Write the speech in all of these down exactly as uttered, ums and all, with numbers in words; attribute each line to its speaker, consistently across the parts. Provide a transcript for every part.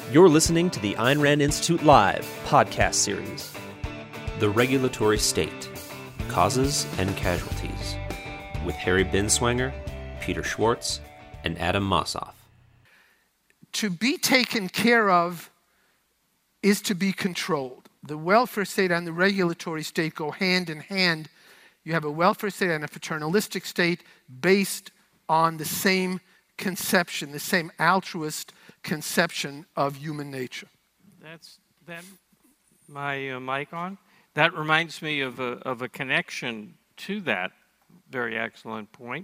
Speaker 1: You're listening to the Ayn Rand Institute Live podcast series, The Regulatory State, Causes and Casualties, with Harry Binswanger, Peter Schwartz, and Adam Mossoff.
Speaker 2: To be taken care of is to be controlled. The welfare state and the regulatory state go hand in hand. You have a welfare state and a paternalistic state based on the same conception, the same altruist conception of human nature.
Speaker 3: That's that. My uh, mic on. That reminds me of a of a connection to that very excellent point.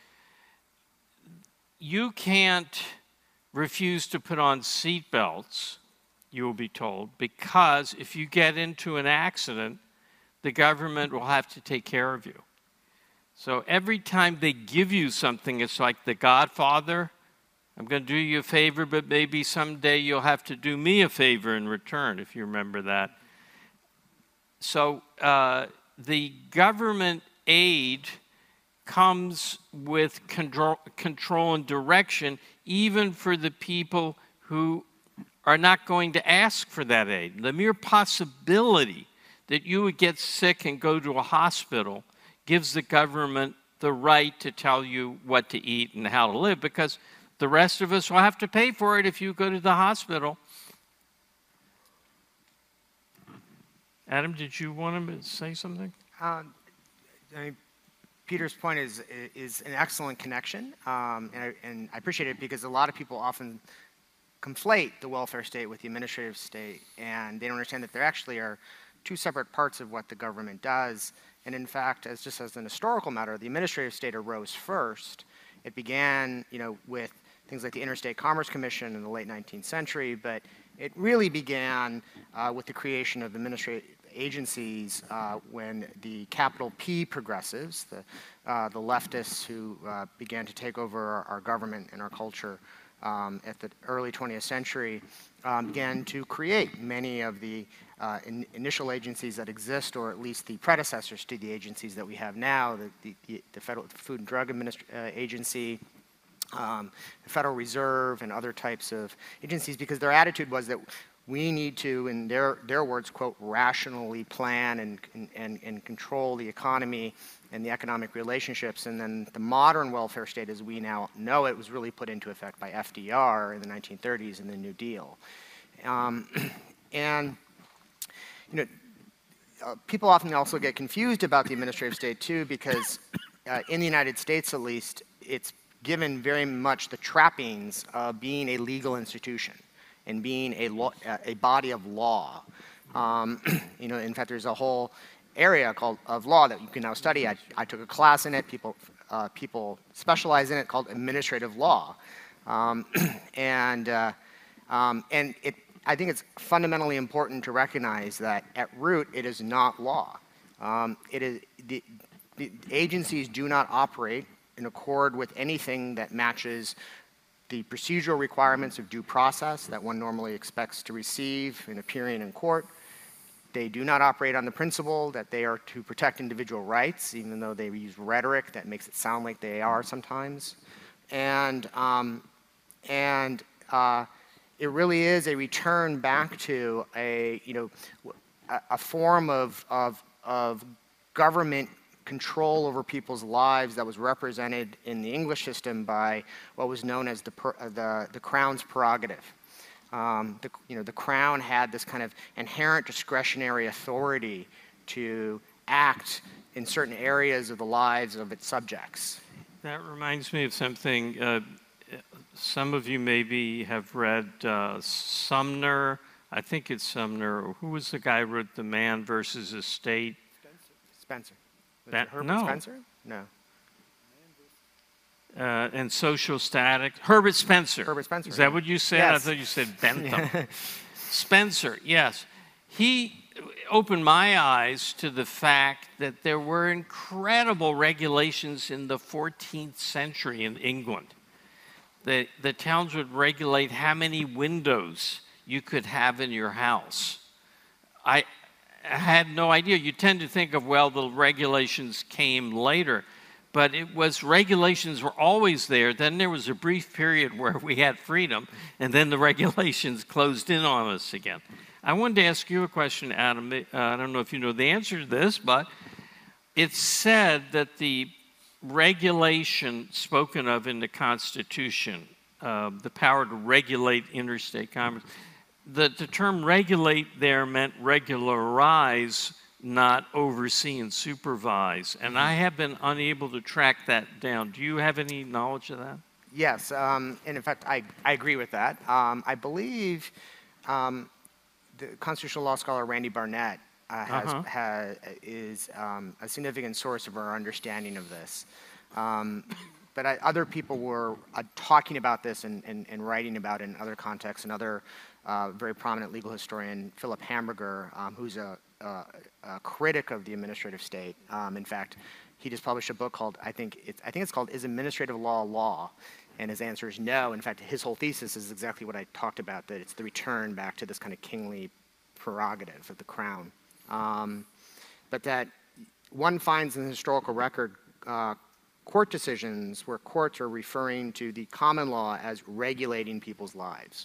Speaker 3: You can't refuse to put on seat belts, you will be told, because if you get into an accident, the government will have to take care of you. So every time they give you something, it's like The Godfather. I'm going to do you a favor, but maybe someday you'll have to do me a favor in return, if you remember that. So uh, the government aid comes with control, control and direction, even for the people who are not going to ask for that aid. The mere possibility that you would get sick and go to a hospital gives the government the right to tell you what to eat and how to live, because the rest of us will have to pay for it if you go to the hospital. Adam, did you want to say something?
Speaker 4: Um, I mean, Peter's point is is an excellent connection, um, and, I, and I appreciate it because a lot of people often conflate the welfare state with the administrative state, and they don't understand that there actually are two separate parts of what the government does. And in fact, as just as an historical matter, the administrative state arose first. It began, you know, with things like the Interstate Commerce Commission in the late nineteenth century, but it really began uh, with the creation of administrative agencies uh, when the capital P progressives, the, uh, the leftists who uh, began to take over our, our government and our culture um, at the early twentieth century, um, began to create many of the uh, in, initial agencies that exist, or at least the predecessors to the agencies that we have now, the, the, the Federal Food and Drug Administ- uh, Agency, um, the Federal Reserve, and other types of agencies, because their attitude was that we need to, in their, their words, quote, rationally plan and, and, and control the economy and the economic relationships. And then the modern welfare state, as we now know it, was really put into effect by F D R in the nineteen thirties and the New Deal. Um, and, you know, uh, people often also get confused about the administrative state, too, because uh, in the United States, at least, it's given very much the trappings of being a legal institution and being a, law, a body of law. Um, you know, in fact, there's a whole area called of law that you can now study. I, I took a class in it. People, uh, people specialize in it, called administrative law, um, and uh, um, and it. I think it's fundamentally important to recognize that at root it is not law. Um, it is the, the agencies do not operate in accord with anything that matches the procedural requirements of due process that one normally expects to receive in appearing in court. They do not operate on the principle that they are to protect individual rights, even though they use rhetoric that makes it sound like they are sometimes. And, um, and uh, it really is a return back to a, you know, a, a form of, of, of government control over people's lives that was represented in the English system by what was known as the, uh, the, the Crown's prerogative. Um, the, you know, the Crown had this kind of inherent discretionary authority to act in certain areas of the lives of its subjects.
Speaker 3: That reminds me of something. Uh, some of you maybe have read uh, Sumner. I think it's Sumner. Who was the guy who wrote The Man versus the State?
Speaker 4: Spencer. Spencer. Was
Speaker 3: That,
Speaker 4: it Herbert
Speaker 3: no.
Speaker 4: Spencer? No.
Speaker 3: Uh, and Social Static. Herbert Spencer.
Speaker 4: Herbert Spencer.
Speaker 3: Is that
Speaker 4: yeah.
Speaker 3: what you said?
Speaker 4: Yes.
Speaker 3: I thought you said Bentham. Spencer, yes. He opened my eyes to the fact that there were incredible regulations in the fourteenth century in England. The, the towns would regulate how many windows you could have in your house. I, I had no idea. You tend to think of, well, the regulations came later. but it was regulations were always there. Then there was a brief period where we had freedom, and then the regulations closed in on us again. I wanted to ask you a question, Adam. Uh, I don't know if you know the answer to this, but it's said that the regulation spoken of in the Constitution, uh, the power to regulate interstate commerce, the, the term regulate there meant regularize, not oversee and supervise. And I have been unable to track that down. Do you have any knowledge of that?
Speaker 4: Yes, um, and in fact, I, I agree with that. Um, I believe um, the constitutional law scholar Randy Barnett uh, has,
Speaker 3: uh-huh.
Speaker 4: has, is um, a significant source of our understanding of this. Um, but I, other people were uh, talking about this and, and, and writing about it in other contexts. Another uh, very prominent legal historian, Philip Hamburger, um, who's a, a, a critic of the administrative state. Um, in fact, he just published a book called, I think it's, I think it's called Is Administrative Law Law? And his answer is no. In fact, his whole thesis is exactly what I talked about, that it's the return back to this kind of kingly prerogative of the crown. Um, but that one finds in the historical record uh, court decisions where courts are referring to the common law as regulating people's lives.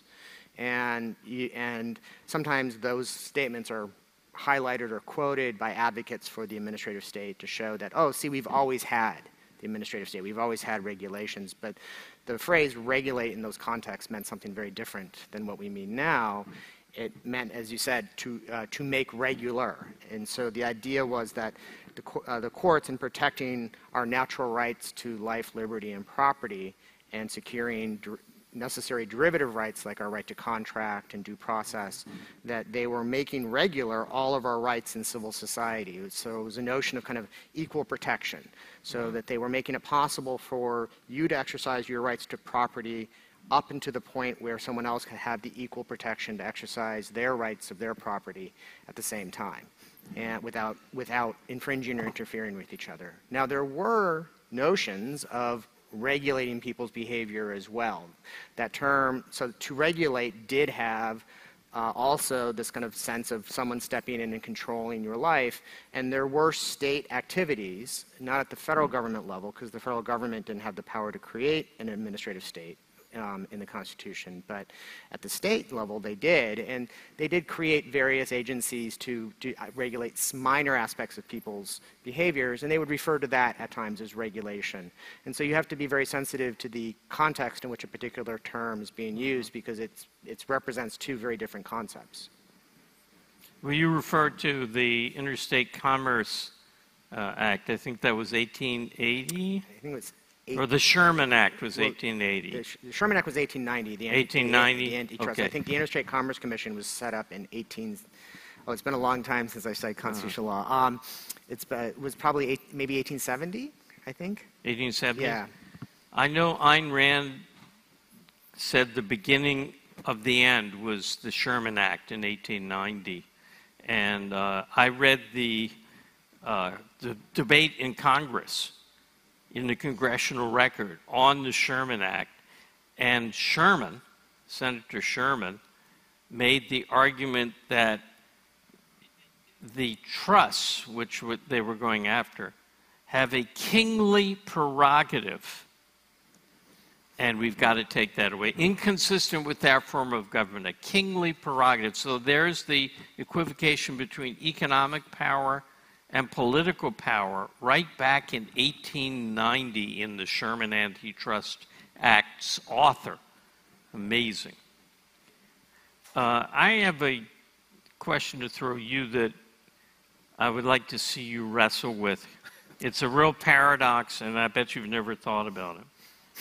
Speaker 4: And, and sometimes those statements are highlighted or quoted by advocates for the administrative state to show that, oh, see, we've always had the administrative state. We've always had regulations. But the phrase regulate in those contexts meant something very different than what we mean now. It meant, as you said, to, uh, to make regular. And so the idea was that the, uh, the courts, in protecting our natural rights to life, liberty, and property, and securing der necessary derivative rights like our right to contract and due process, that they were making regular all of our rights in civil society. So it was a notion of kind of equal protection, so that they were making it possible for you to exercise your rights to property up into the point where someone else can have the equal protection to exercise their rights of their property at the same time, and without, without infringing or interfering with each other. Now, there were notions of regulating people's behavior as well. That term, so to regulate, did have uh, also this kind of sense of someone stepping in and controlling your life, and there were state activities, not at the federal government level, because the federal government didn't have the power to create an administrative state um, in the Constitution, but at the state level they did, and they did create various agencies to, to regulate minor aspects of people's behaviors, and they would refer to that at times as regulation. And so you have to be very sensitive to the context in which a particular term is being used, because it's, it represents two very different concepts.
Speaker 3: Well, you referred to the Interstate Commerce uh, Act. I think that was eighteen eighty?
Speaker 4: I think it was
Speaker 3: Or the Sherman Act was
Speaker 4: well,
Speaker 3: eighteen eighty.
Speaker 4: The, the Sherman Act was eighteen ninety. The
Speaker 3: eighteen ninety?
Speaker 4: The antitrust.
Speaker 3: Okay.
Speaker 4: I think the Interstate Commerce Commission was set up in eighteen. Oh, it's been a long time since I studied constitutional uh-huh. law. Um, it's, uh, it was probably eight, maybe eighteen seventy, I think.
Speaker 3: eighteen seventy?
Speaker 4: Yeah.
Speaker 3: I know Ayn Rand said the beginning of the end was the Sherman Act in eighteen ninety. And uh, I read the, uh, the debate in Congress, in the Congressional Record, on the Sherman Act, and Sherman, Senator Sherman, made the argument that the trusts, which they were going after, have a kingly prerogative, and we've got to take that away. Inconsistent with our form of government, a kingly prerogative. So there's the equivocation between economic power and political power right back in eighteen ninety in the Sherman Antitrust Act's author. Amazing. Uh, I have a question to throw you that I would like to see you wrestle with. It's a real paradox, and I bet you've never thought about it.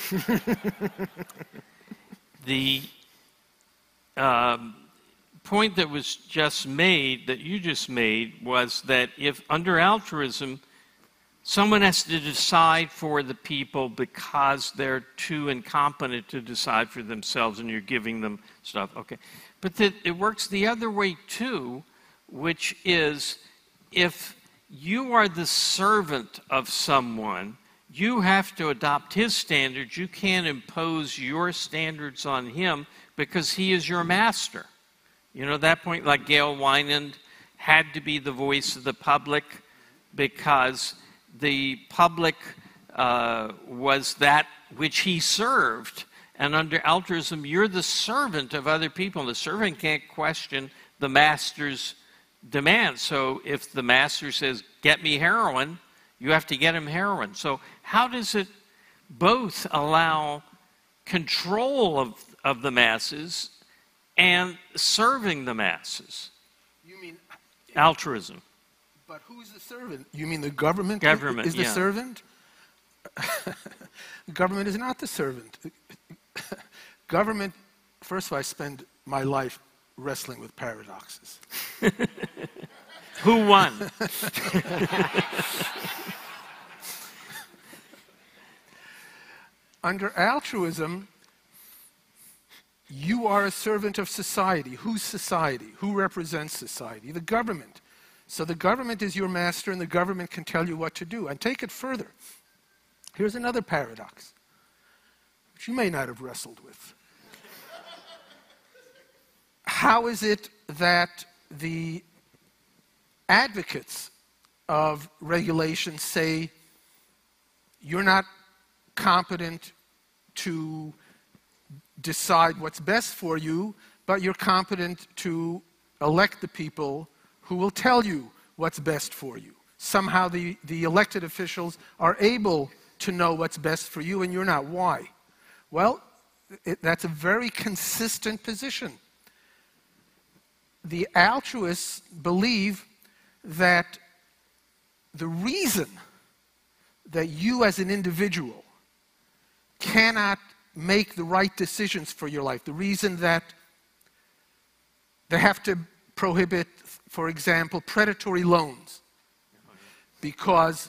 Speaker 3: The um, point that was just made, that you just made, was that if under altruism, someone has to decide for the people because they're too incompetent to decide for themselves, and you're giving them stuff. Okay. But that it works the other way too, which is if you are the servant of someone, you have to adopt his standards. You can't impose your standards on him because he is your master. You know, at that point, like Gail Wynand had to be the voice of the public because the public uh, was that which he served. And under altruism, you're the servant of other people. The servant can't question the master's demand. So if the master says, get me heroin, you have to get him heroin. So how does it both allow control of, of the masses and serving the masses?
Speaker 2: You mean
Speaker 3: altruism?
Speaker 2: But who's the servant? You mean the government,
Speaker 3: government
Speaker 2: is the
Speaker 3: yeah.
Speaker 2: servant? Government is not the servant. Government, first of all, I spend my life wrestling with paradoxes.
Speaker 3: Who won?
Speaker 2: Under altruism, you are a servant of society. Whose society? Who represents society? The government. So the government is your master, and the government can tell you what to do. And take it further. Here's another paradox, which you may not have wrestled with. How is it that the advocates of regulation say you're not competent to decide what's best for you, but you're competent to elect the people who will tell you what's best for you? Somehow the, the elected officials are able to know what's best for you, and you're not. Why? Well, it, that's a very consistent position. The altruists believe that the reason that you as an individual cannot make the right decisions for your life, the reason that they have to prohibit, for example, predatory loans, because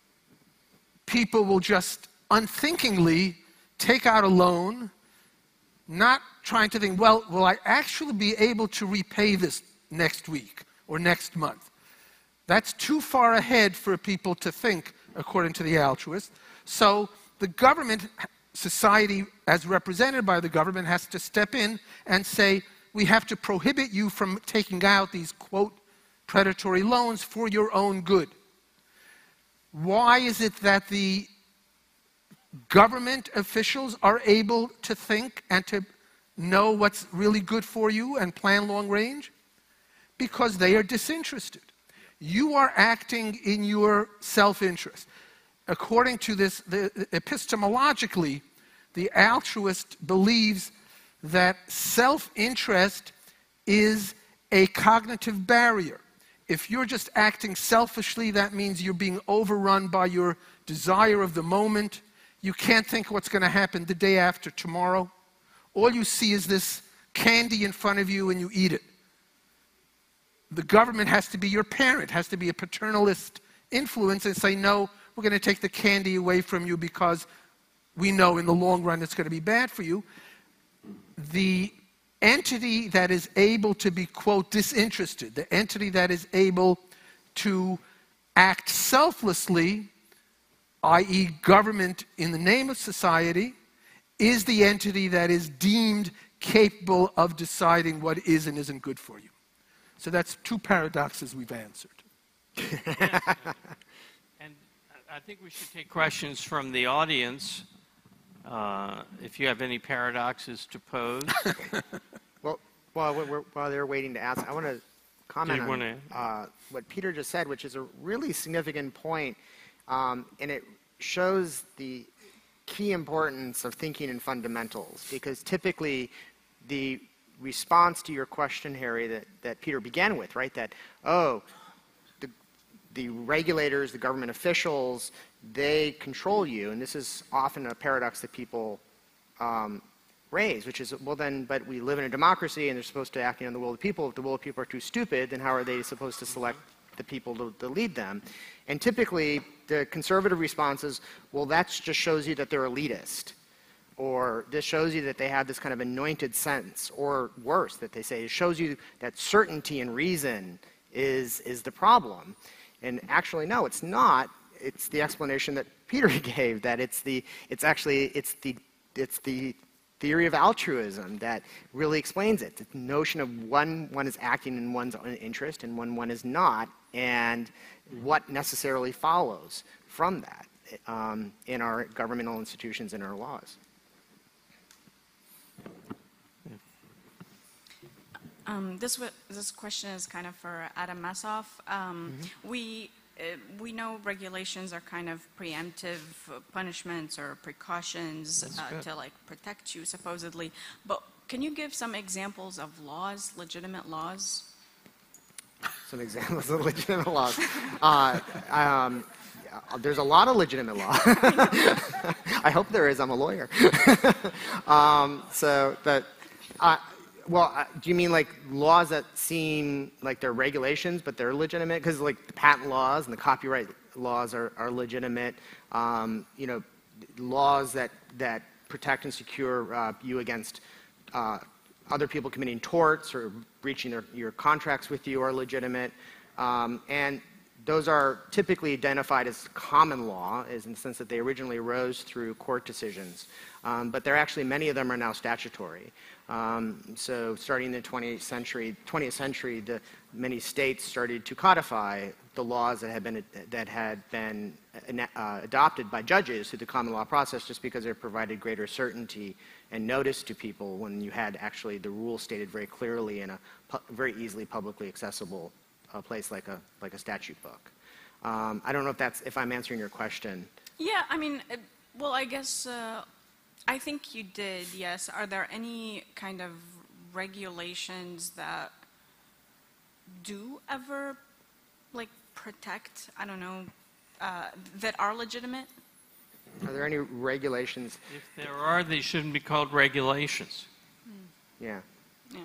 Speaker 2: people will just unthinkingly take out a loan, not trying to think, well, will I actually be able to repay this next week or next month? That's too far ahead for people to think, according to the altruists. So the government, society as represented by the government, has to step in and say, we have to prohibit you from taking out these, quote, predatory loans for your own good. Why is it that the government officials are able to think and to know what's really good for you and plan long range? Because they are disinterested. You are acting in your self-interest. According to this, the, epistemologically, the altruist believes that self-interest is a cognitive barrier. If you're just acting selfishly, that means you're being overrun by your desire of the moment. You can't think what's going to happen the day after tomorrow. All you see is this candy in front of you and you eat it. The government has to be your parent, has to be a paternalist influence and say, no, we're going to take the candy away from you because we know in the long run it's going to be bad for you. The entity that is able to be, quote, disinterested, the entity that is able to act selflessly, that is government in the name of society, is the entity that is deemed capable of deciding what is and isn't good for you. So that's two paradoxes we've answered.
Speaker 3: And I think we should take questions from the audience. Uh, if you have any paradoxes to pose.
Speaker 4: Well, while, we're, while they're waiting to ask, I want to comment on
Speaker 3: wanna...
Speaker 4: uh, what Peter just said, which is a really significant point, um, and it shows the key importance of thinking in fundamentals, because typically the response to your question, Harry, that, that Peter began with, right, that, oh, the, the regulators, the government officials, they control you, and this is often a paradox that people um, raise, which is, well then, but we live in a democracy and they're supposed to act on the will of the people. If the will of the people are too stupid, then how are they supposed to select the people to, to lead them? And typically, the conservative response is, well, that just shows you that they're elitist. Or this shows you that they have this kind of anointed sense. Or worse, that they say, it shows you that certainty and reason is, is the problem. And actually, no, it's not. It's the explanation that Peter gave, that it's the, it's actually, it's the, it's the theory of altruism that really explains it. The notion of one, one is acting in one's own interest and one, one is not, and what necessarily follows from that. um, in our governmental institutions and our laws.
Speaker 5: Um, this, w this question is kind of for Adam Massoff. Um, mm-hmm. We uh, we know regulations are kind of preemptive uh, punishments or precautions uh, to like protect you supposedly. But can you give some examples of laws, legitimate laws?
Speaker 4: Some examples of legitimate laws. Uh, um, there's a lot of legitimate law. I hope there is. I'm a lawyer. um, so, but, uh, well, uh, do you mean like laws that seem like they're regulations, but they're legitimate? Because like the patent laws and the copyright laws are, are legitimate. Um, you know, laws that that protect and secure uh, you against uh, other people committing torts or breaching their, your contracts with you are legitimate. Um, and those are typically identified as common law, as in the sense that they originally arose through court decisions. Um, but they're actually, many of them are now statutory. Um, so starting in the twentieth century, twentieth century, the, many states started to codify the laws that had been, that had been uh, adopted by judges through the common law process, just because it provided greater certainty and notice to people when you had actually the rules stated very clearly in a pu very easily publicly accessible uh, place like a, like a statute book. Um, I don't know if that's, if I'm answering your question.
Speaker 5: Yeah, I mean, uh, well, I guess, uh, I think you did, yes. Are there any kind of regulations that do ever, like, protect, I don't know, uh, that are legitimate?
Speaker 4: Are there any regulations?
Speaker 3: If there are, they shouldn't be called regulations.
Speaker 5: Hmm.
Speaker 4: Yeah.
Speaker 5: Yeah.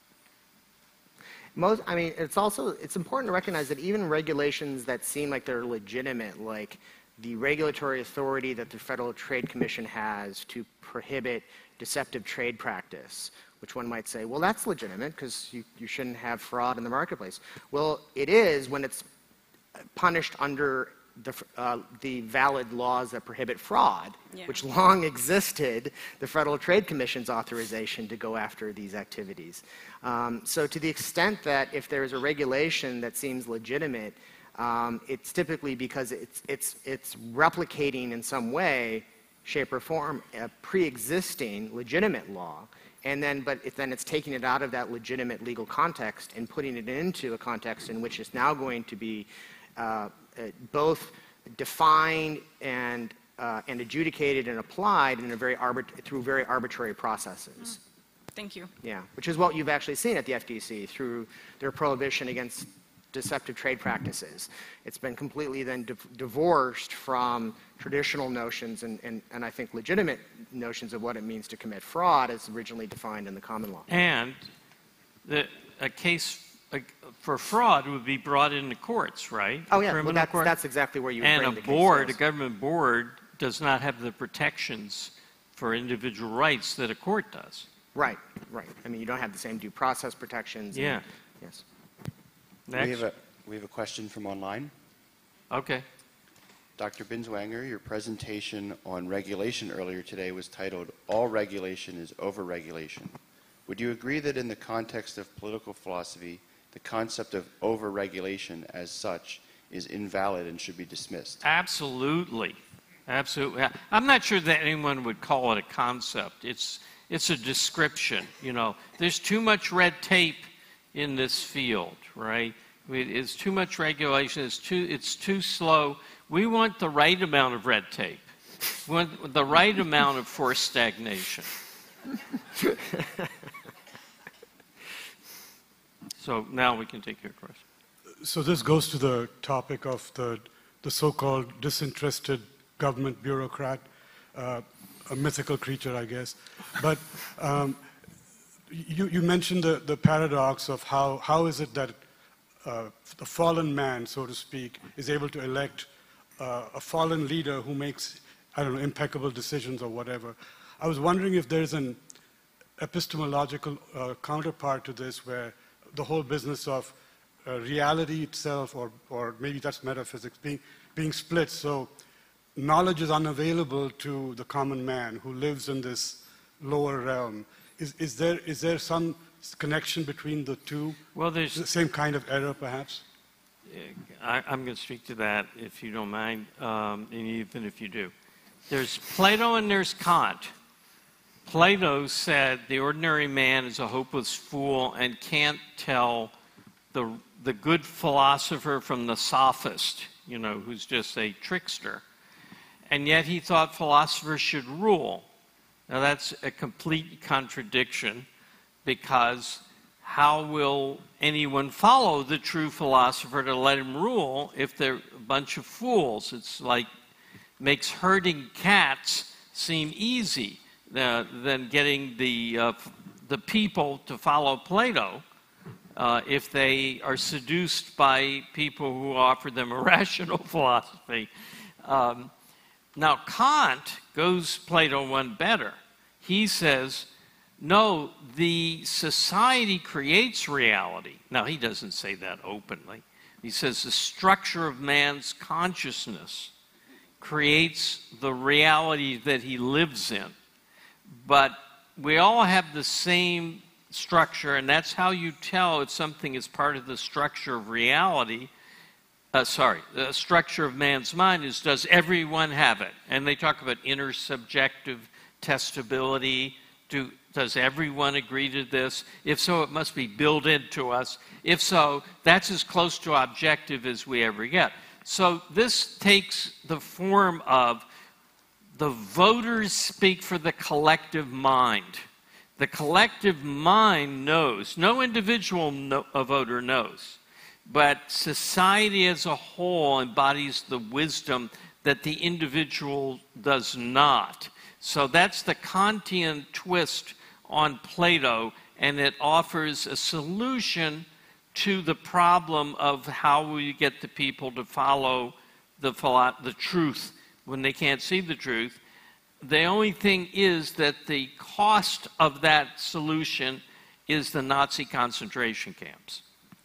Speaker 4: Most, I mean, it's also, it's important to recognize that even regulations that seem like they're legitimate, like the regulatory authority that the Federal Trade Commission has to prohibit deceptive trade practice, which one might say, well, that's legitimate because you, you shouldn't have fraud in the marketplace. Well, it is when it's punished under the, uh, the valid laws that prohibit fraud, yeah. which long existed the Federal Trade Commission's authorization to go after these activities. Um, so to the extent that if there is a regulation that seems legitimate, um, it's typically because it's, it's, it's replicating in some way, shape or form, a pre-existing legitimate law. And then, but it, then it's taking it out of that legitimate legal context and putting it into a context in which it's now going to be uh, uh, both defined and uh, and adjudicated and applied in a very arbit through very arbitrary processes.
Speaker 5: Mm. Thank you.
Speaker 4: Yeah, which is what you've actually seen at the F T C through their prohibition against deceptive trade practices. It's been completely then div divorced from traditional notions and, and, and I think legitimate notions of what it means to commit fraud as originally defined in the common law.
Speaker 3: And the, a case for fraud would be brought into courts, right?
Speaker 4: Oh yeah, well, that's, that's exactly where you would
Speaker 3: and
Speaker 4: bring
Speaker 3: a
Speaker 4: the case,
Speaker 3: board,
Speaker 4: yes.
Speaker 3: a government board, does not have the protections for individual rights that a court does.
Speaker 4: Right, right. I mean, you don't have the same due process protections.
Speaker 3: Yeah.
Speaker 4: And, yes.
Speaker 3: Next.
Speaker 6: We have a we have a question from online.
Speaker 3: Okay.
Speaker 6: Doctor Binswanger, your presentation on regulation earlier today was titled "All Regulation is Overregulation." Would you agree that in the context of political philosophy, the concept of overregulation as such is invalid and should be dismissed?
Speaker 3: Absolutely. Absolutely. I'm not sure that anyone would call it a concept. It's, it's a description. You know, there's too much red tape in this field, right? It's too much regulation. It's too, it's too slow. We want the right amount of red tape. We want the right amount of forced stagnation. So now we can take your question.
Speaker 7: So this goes to the topic of the, the so-called disinterested government bureaucrat, uh, a mythical creature, I guess. But um, you, you mentioned the, the paradox of how, how is it that uh, the fallen man, so to speak, is able to elect uh, a fallen leader who makes, I don't know, impeccable decisions or whatever. I was wondering if there's an epistemological uh, counterpart to this where the whole business of uh, reality itself, or, or maybe that's metaphysics, being, being split. So knowledge is unavailable to the common man who lives in this lower realm. Is, is, there, is there some connection between the two?
Speaker 3: Well, there's
Speaker 7: the same kind of error, perhaps?
Speaker 3: I, I'm going to speak to that if you don't mind, um, and even if you do. There's Plato and there's Kant. Plato said the ordinary man is a hopeless fool and can't tell the, the good philosopher from the sophist, you know, who's just a trickster. And yet he thought philosophers should rule. Now that's a complete contradiction, because how will anyone follow the true philosopher to let him rule if they're a bunch of fools? It's like makes herding cats seem easy uh, than getting the, uh, the people to follow Plato uh, if they are seduced by people who offer them a rational philosophy. Um, now, Kant goes Plato one better. He says, no, the society creates reality. Now, he doesn't say that openly. He says the structure of man's consciousness creates the reality that he lives in. But we all have the same structure, and that's how you tell if something is part of the structure of reality. Uh, sorry, the structure of man's mind is, does everyone have it? And they talk about intersubjective testability. Do, does everyone agree to this? If so, it must be built into us. If so, that's as close to objective as we ever get. So this takes the form of the voters speak for the collective mind. The collective mind knows. No individual no, a voter knows. But society as a whole embodies the wisdom that the individual does not. So that's the Kantian twist on Plato, and it offers a solution to the problem of how we get the people to follow the, the truth when they can't see the truth. The only thing is that the cost of that solution is the Nazi concentration camps.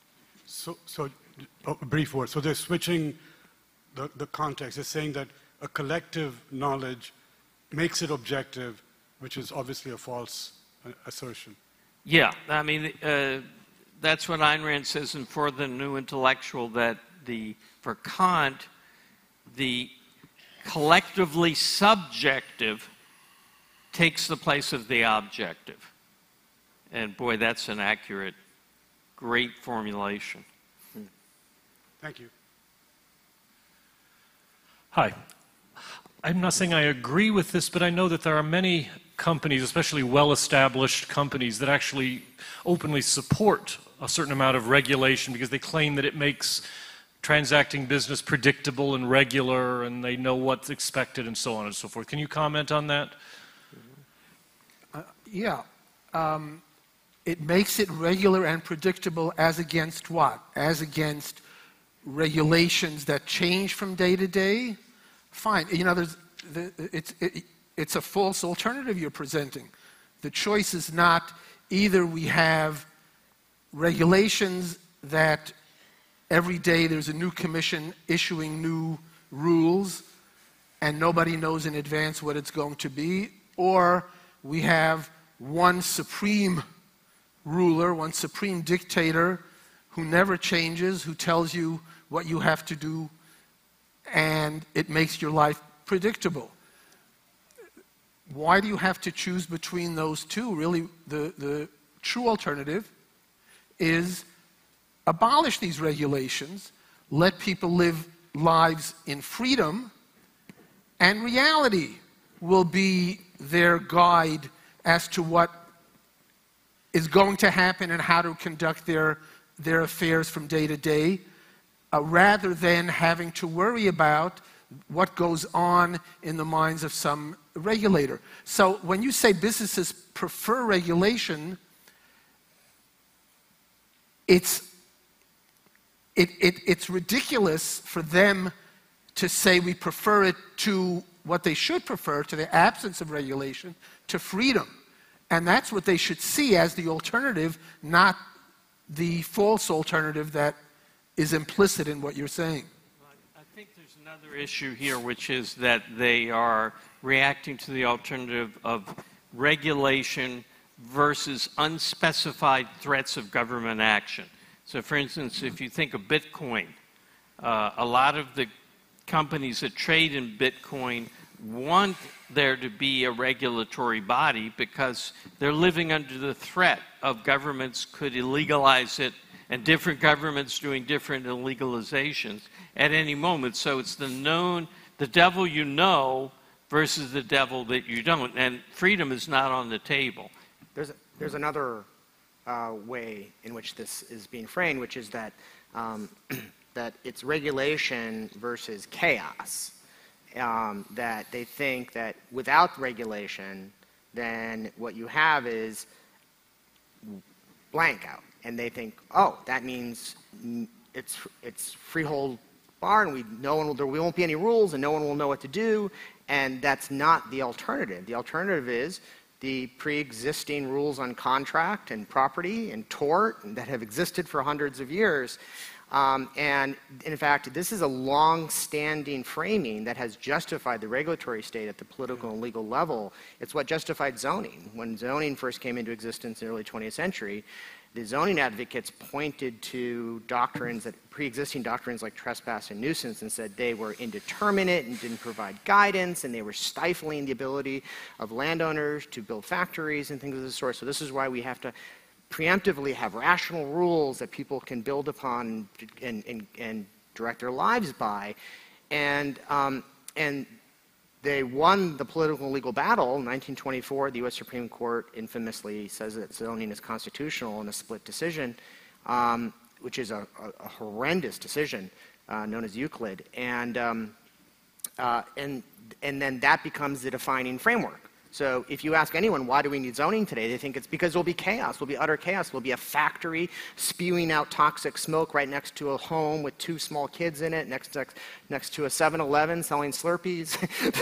Speaker 7: So, so a brief word. So they're switching the, the context. They're saying that a collective knowledge makes it objective, which is obviously a false uh, assertion.
Speaker 3: Yeah, I mean, uh, that's what Ayn Rand says in For the New Intellectual, that the for Kant, the collectively subjective takes the place of the objective. And boy, that's an accurate, great formulation.
Speaker 7: Thank you.
Speaker 8: Hi. I'm not saying I agree with this, but I know that there are many companies, especially well-established companies, that actually openly support a certain amount of regulation because they claim that it makes transacting business predictable and regular, and they know what's expected and so on and so forth. Can you comment on that?
Speaker 2: Uh, yeah. Um, it makes it regular and predictable as against what? As against regulations that change from day to day? Fine. You know, there's, the, it's, it, it's a false alternative you're presenting. The choice is not either we have regulations that every day there's a new commission issuing new rules and nobody knows in advance what it's going to be, or we have one supreme ruler, one supreme dictator who never changes, who tells you what you have to do, and it makes your life predictable. Why do you have to choose between those two? Really, the, the true alternative is abolish these regulations, let people live lives in freedom, and reality will be their guide as to what is going to happen and how to conduct their, their affairs from day to day, uh, rather than having to worry about what goes on in the minds of some regulator. So when you say businesses prefer regulation, it's, it, it, it's ridiculous for them to say we prefer it to what they should prefer, to the absence of regulation, to freedom. And that's what they should see as the alternative, not the false alternative that is implicit in what you're saying.
Speaker 3: I think there's another issue here, which is that they are reacting to the alternative of regulation versus unspecified threats of government action. So for instance, if you think of Bitcoin, Uh, a lot of the companies that trade in Bitcoin want there to be a regulatory body because they're living under the threat of governments could illegalize it and different governments doing different illegalizations at any moment. So it's the known, the devil you know versus the devil that you don't. And freedom is not on the table.
Speaker 4: There's, a, there's another uh, way in which this is being framed, which is that, um, that it's regulation versus chaos. Um, that they think that without regulation, then what you have is blank out. And they think, oh, that means it's, it's freehold barn. We, no one will, there won't be any rules and no one will know what to do. And that's not the alternative. The alternative is the pre-existing rules on contract and property and tort that have existed for hundreds of years. Um, and in fact, this is a long-standing framing that has justified the regulatory state at the political and legal level. It's what justified zoning. When zoning first came into existence in the early twentieth century, the zoning advocates pointed to doctrines, that pre-existing doctrines like trespass and nuisance, and said they were indeterminate and didn't provide guidance, and they were stifling the ability of landowners to build factories and things of this sort. So this is why we have to preemptively have rational rules that people can build upon and, and, and direct their lives by. And, um, and they won the political and legal battle. In nineteen twenty-four, the U S Supreme Court infamously says that zoning is constitutional in a split decision, um, which is a, a, a horrendous decision uh, known as Euclid. And, um, uh, and, and then that becomes the defining framework. So if you ask anyone, why do we need zoning today? They think it's because there'll be chaos. There'll be utter chaos. There'll be a factory spewing out toxic smoke right next to a home with two small kids in it, next, next, next to a seven eleven selling Slurpees.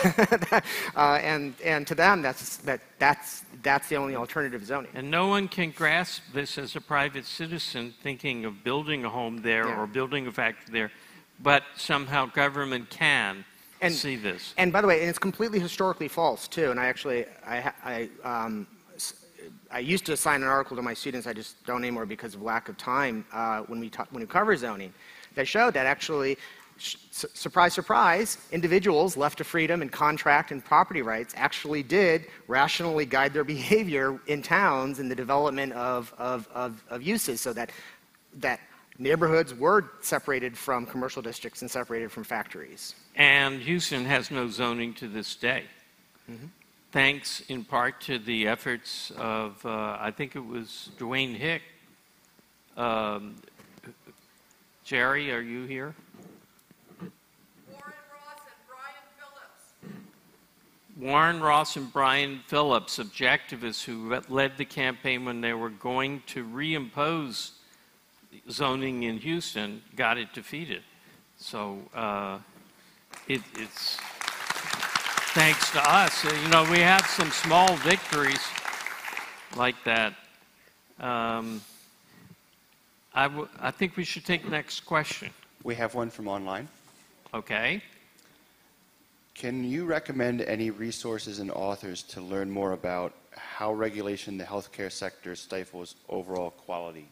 Speaker 4: uh, and, and to them, that's, that, that's, that's the only alternative zoning.
Speaker 3: And no one can grasp this as a private citizen thinking of building a home there
Speaker 4: Yeah.
Speaker 3: or building a factory there, but somehow government can.
Speaker 4: And,
Speaker 3: see this.
Speaker 4: And by the way, and it's completely historically false too. And I actually, I, I, um, I used to assign an article to my students. I just don't anymore because of lack of time. Uh, when we talk, when we cover zoning, that showed that actually, surprise, surprise, individuals left to freedom and contract and property rights actually did rationally guide their behavior in towns in the development of of, of, of uses, so that that neighborhoods were separated from commercial districts and separated from factories.
Speaker 3: And Houston has no zoning to this day.
Speaker 4: Mm-hmm.
Speaker 3: Thanks in part to the efforts of, uh, I think it was Dwayne Hick. Um, Jerry, are you here?
Speaker 9: Warren Ross and Brian Phillips.
Speaker 3: Warren Ross and Brian Phillips, objectivists who led the campaign when they were going to reimpose zoning in Houston, got it defeated. So uh, it, it's thanks to us. You know, we have some small victories like that. Um, I, w I think we should take the next question.
Speaker 6: We have one from online.
Speaker 3: Okay.
Speaker 6: Can you recommend any resources and authors to learn more about how regulation in the healthcare sector stifles overall quality?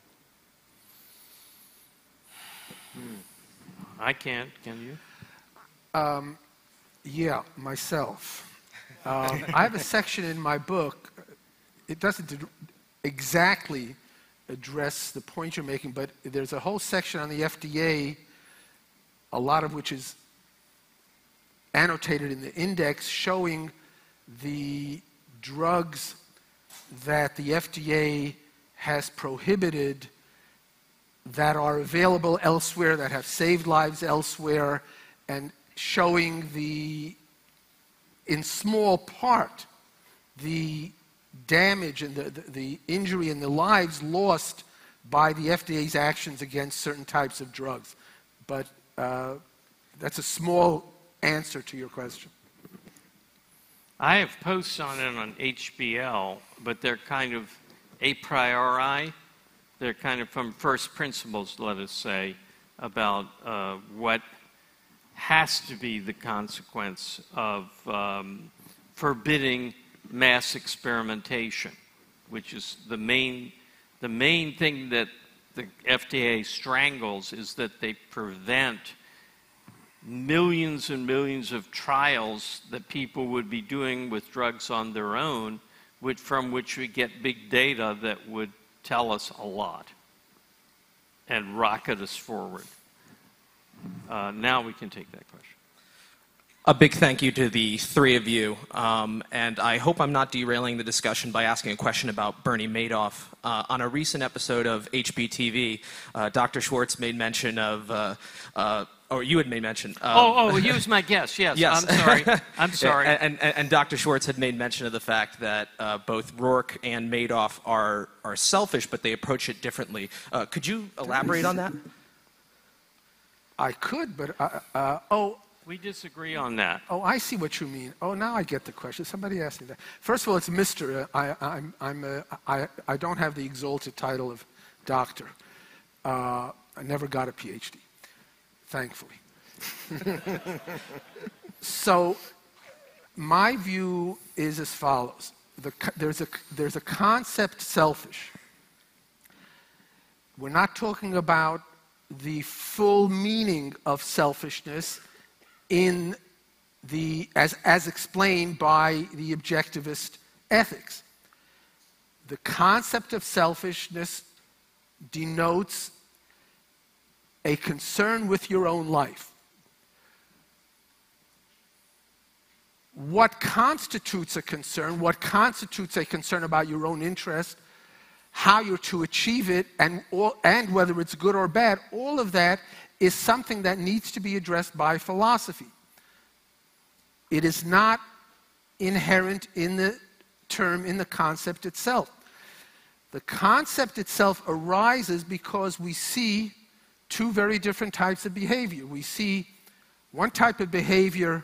Speaker 3: I can't. Can you?
Speaker 2: Um, yeah, myself. Um, I have a section in my book. It doesn't exactly address the point you're making, but there's a whole section on the F D A, a lot of which is annotated in the index, showing the drugs that the F D A has prohibited that are available elsewhere, that have saved lives elsewhere, and showing the, in small part, the damage and the, the, the injury and the lives lost by the F D A's actions against certain types of drugs. But uh, that's a small answer to your question.
Speaker 3: I have posts on it on H B L, but they're kind of a priori. They're kind of from first principles, let us say, about uh, what has to be the consequence of um, forbidding mass experimentation, which is the main, the main thing that the F D A strangles, is that they prevent millions and millions of trials that people would be doing with drugs on their own, which, from which we get big data that would tell us a lot and rocket us forward. Uh, now we can take that question.
Speaker 10: A big thank you to the three of you, um, and I hope I'm not derailing the discussion by asking a question about Bernie Madoff. Uh, on a recent episode of H B T V, uh, Doctor Schwartz made mention of, uh, uh, or you had made mention. Um,
Speaker 3: oh, oh, he was my guest, yes.
Speaker 10: yes.
Speaker 3: I'm sorry. I'm sorry.
Speaker 10: and, and, and Doctor Schwartz had made mention of the fact that uh, both Rourke and Madoff are, are selfish, but they approach it differently. Uh, could you elaborate on that?
Speaker 2: I could, but, uh, uh, oh,
Speaker 3: we disagree on that.
Speaker 2: Oh, I see what you mean. Oh, now I get the question. Somebody asked me that. First of all, it's Mister Uh, I, I'm, I'm, uh, I, I don't have the exalted title of doctor. Uh, I never got a P H D, thankfully. So, my view is as follows. The, there's, a, there's a concept selfish. We're not talking about the full meaning of selfishness in the, as, as explained by the objectivist ethics. The concept of selfishness denotes a concern with your own life. What constitutes a concern, what constitutes a concern about your own interest, how you're to achieve it, and, all, and whether it's good or bad, all of that is something that needs to be addressed by philosophy. It is not inherent in the term, in the concept itself. The concept itself arises because we see two very different types of behavior. We see one type of behavior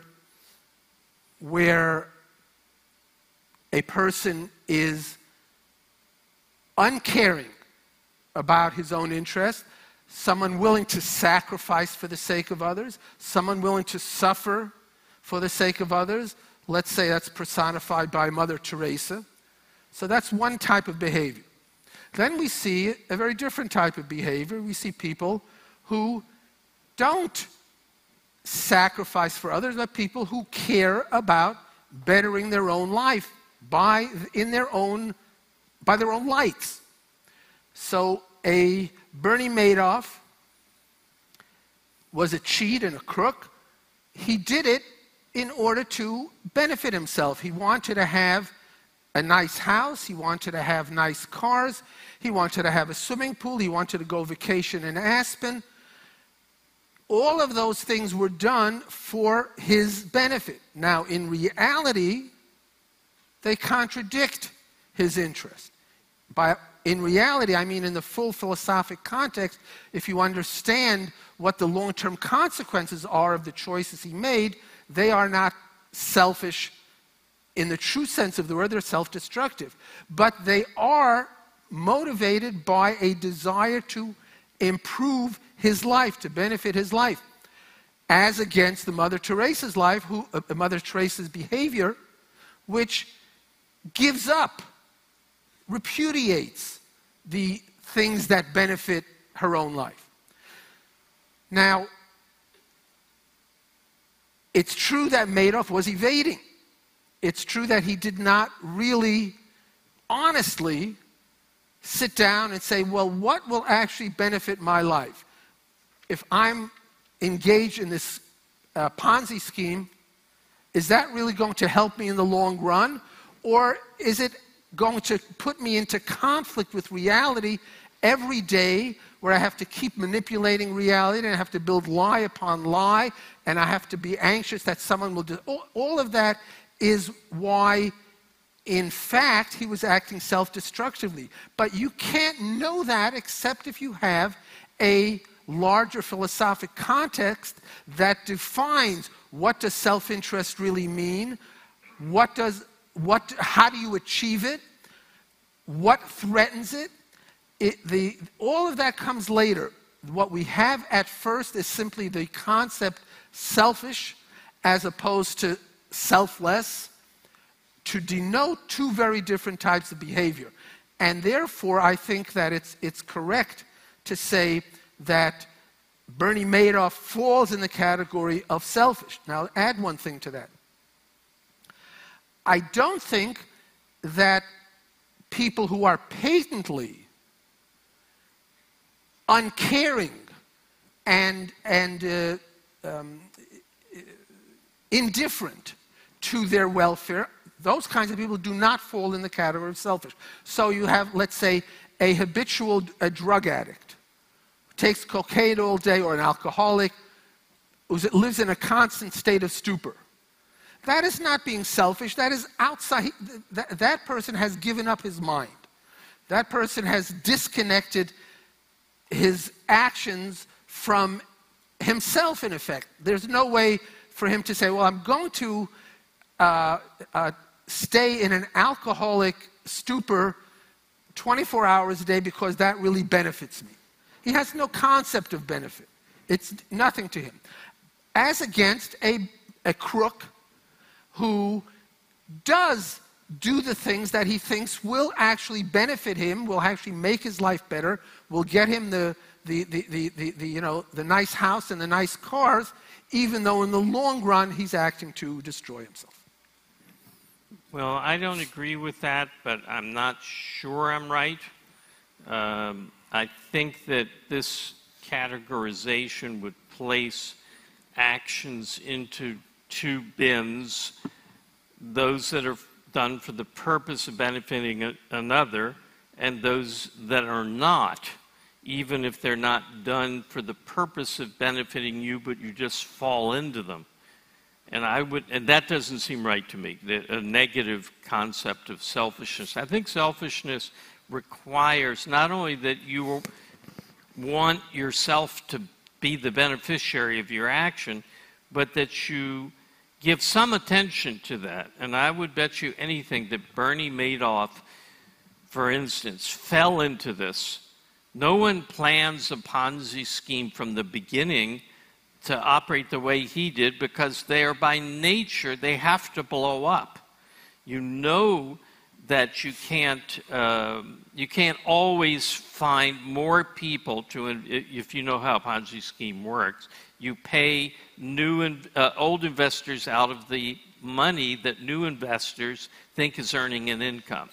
Speaker 2: where a person is uncaring about his own interest, someone willing to sacrifice for the sake of others, someone willing to suffer for the sake of others. Let's say that's personified by Mother Teresa. So that's one type of behavior. Then we see a very different type of behavior. We see people who don't sacrifice for others, but people who care about bettering their own life by, in their own, by their own lights. So a Bernie Madoff was a cheat and a crook. He did it in order to benefit himself. He wanted to have a nice house. He wanted to have nice cars. He wanted to have a swimming pool. He wanted to go vacation in Aspen. All of those things were done for his benefit. Now, in reality, they contradict his interest. By, in reality, I mean in the full philosophic context, if you understand what the long-term consequences are of the choices he made, they are not selfish in the true sense of the word. They're self-destructive. But they are motivated by a desire to improve his life, to benefit his life, as against the Mother Teresa's life, who, uh, Mother Teresa's behavior, which gives up, repudiates the things that benefit her own life. Now, it's true that Madoff was evading. It's true that he did not really, honestly, sit down and say, well, what will actually benefit my life? If I'm engaged in this uh, Ponzi scheme, is that really going to help me in the long run? Or is it going to put me into conflict with reality every day, where I have to keep manipulating reality, and I have to build lie upon lie, and I have to be anxious that someone will do... All, all of that is why, in fact, he was acting self-destructively. But you can't know that except if you have a larger philosophic context that defines what does self-interest really mean, what does, what, how do you achieve it, what threatens it. It, the, all of that comes later. What we have at first is simply the concept selfish as opposed to selfless, to denote two very different types of behavior. And therefore, I think that it's, it's correct to say that Bernie Madoff falls in the category of selfish. Now, add one thing to that. I don't think that people who are patently uncaring and, and uh, um, indifferent to their welfare, those kinds of people do not fall in the category of selfish. So you have, let's say, a habitual a drug addict who takes cocaine all day, or an alcoholic who lives in a constant state of stupor. That is not being selfish. That is outside. That, that person has given up his mind. That person has disconnected his actions from himself, in effect. There's no way for him to say, well, I'm going to uh, uh, stay in an alcoholic stupor twenty-four hours a day because that really benefits me. He has no concept of benefit. It's nothing to him. As against a, a crook who does do the things that he thinks will actually benefit him, will actually make his life better, will get him the, the, the, the, the, the, you know, the nice house and the nice cars, even though in the long run he's acting to destroy himself.
Speaker 3: Well, I don't agree with that, but I'm not sure I'm right. Um, I think that this categorization would place actions into two bins: those that are done for the purpose of benefiting a, another, and those that are not, even if they're not done for the purpose of benefiting you, but you just fall into them. And I would, and that doesn't seem right to me, the, a negative concept of selfishness. I think selfishness requires not only that you want yourself to be the beneficiary of your action, but that you give some attention to that. And I would bet you anything that Bernie Madoff, for instance, fell into this. No one plans a Ponzi scheme from the beginning to operate the way he did, because they are by nature, they have to blow up. You know that you can't, uh, you can't always find more people to, if you know how a Ponzi scheme works, you pay new, uh, old investors out of the money that new investors think is earning an income.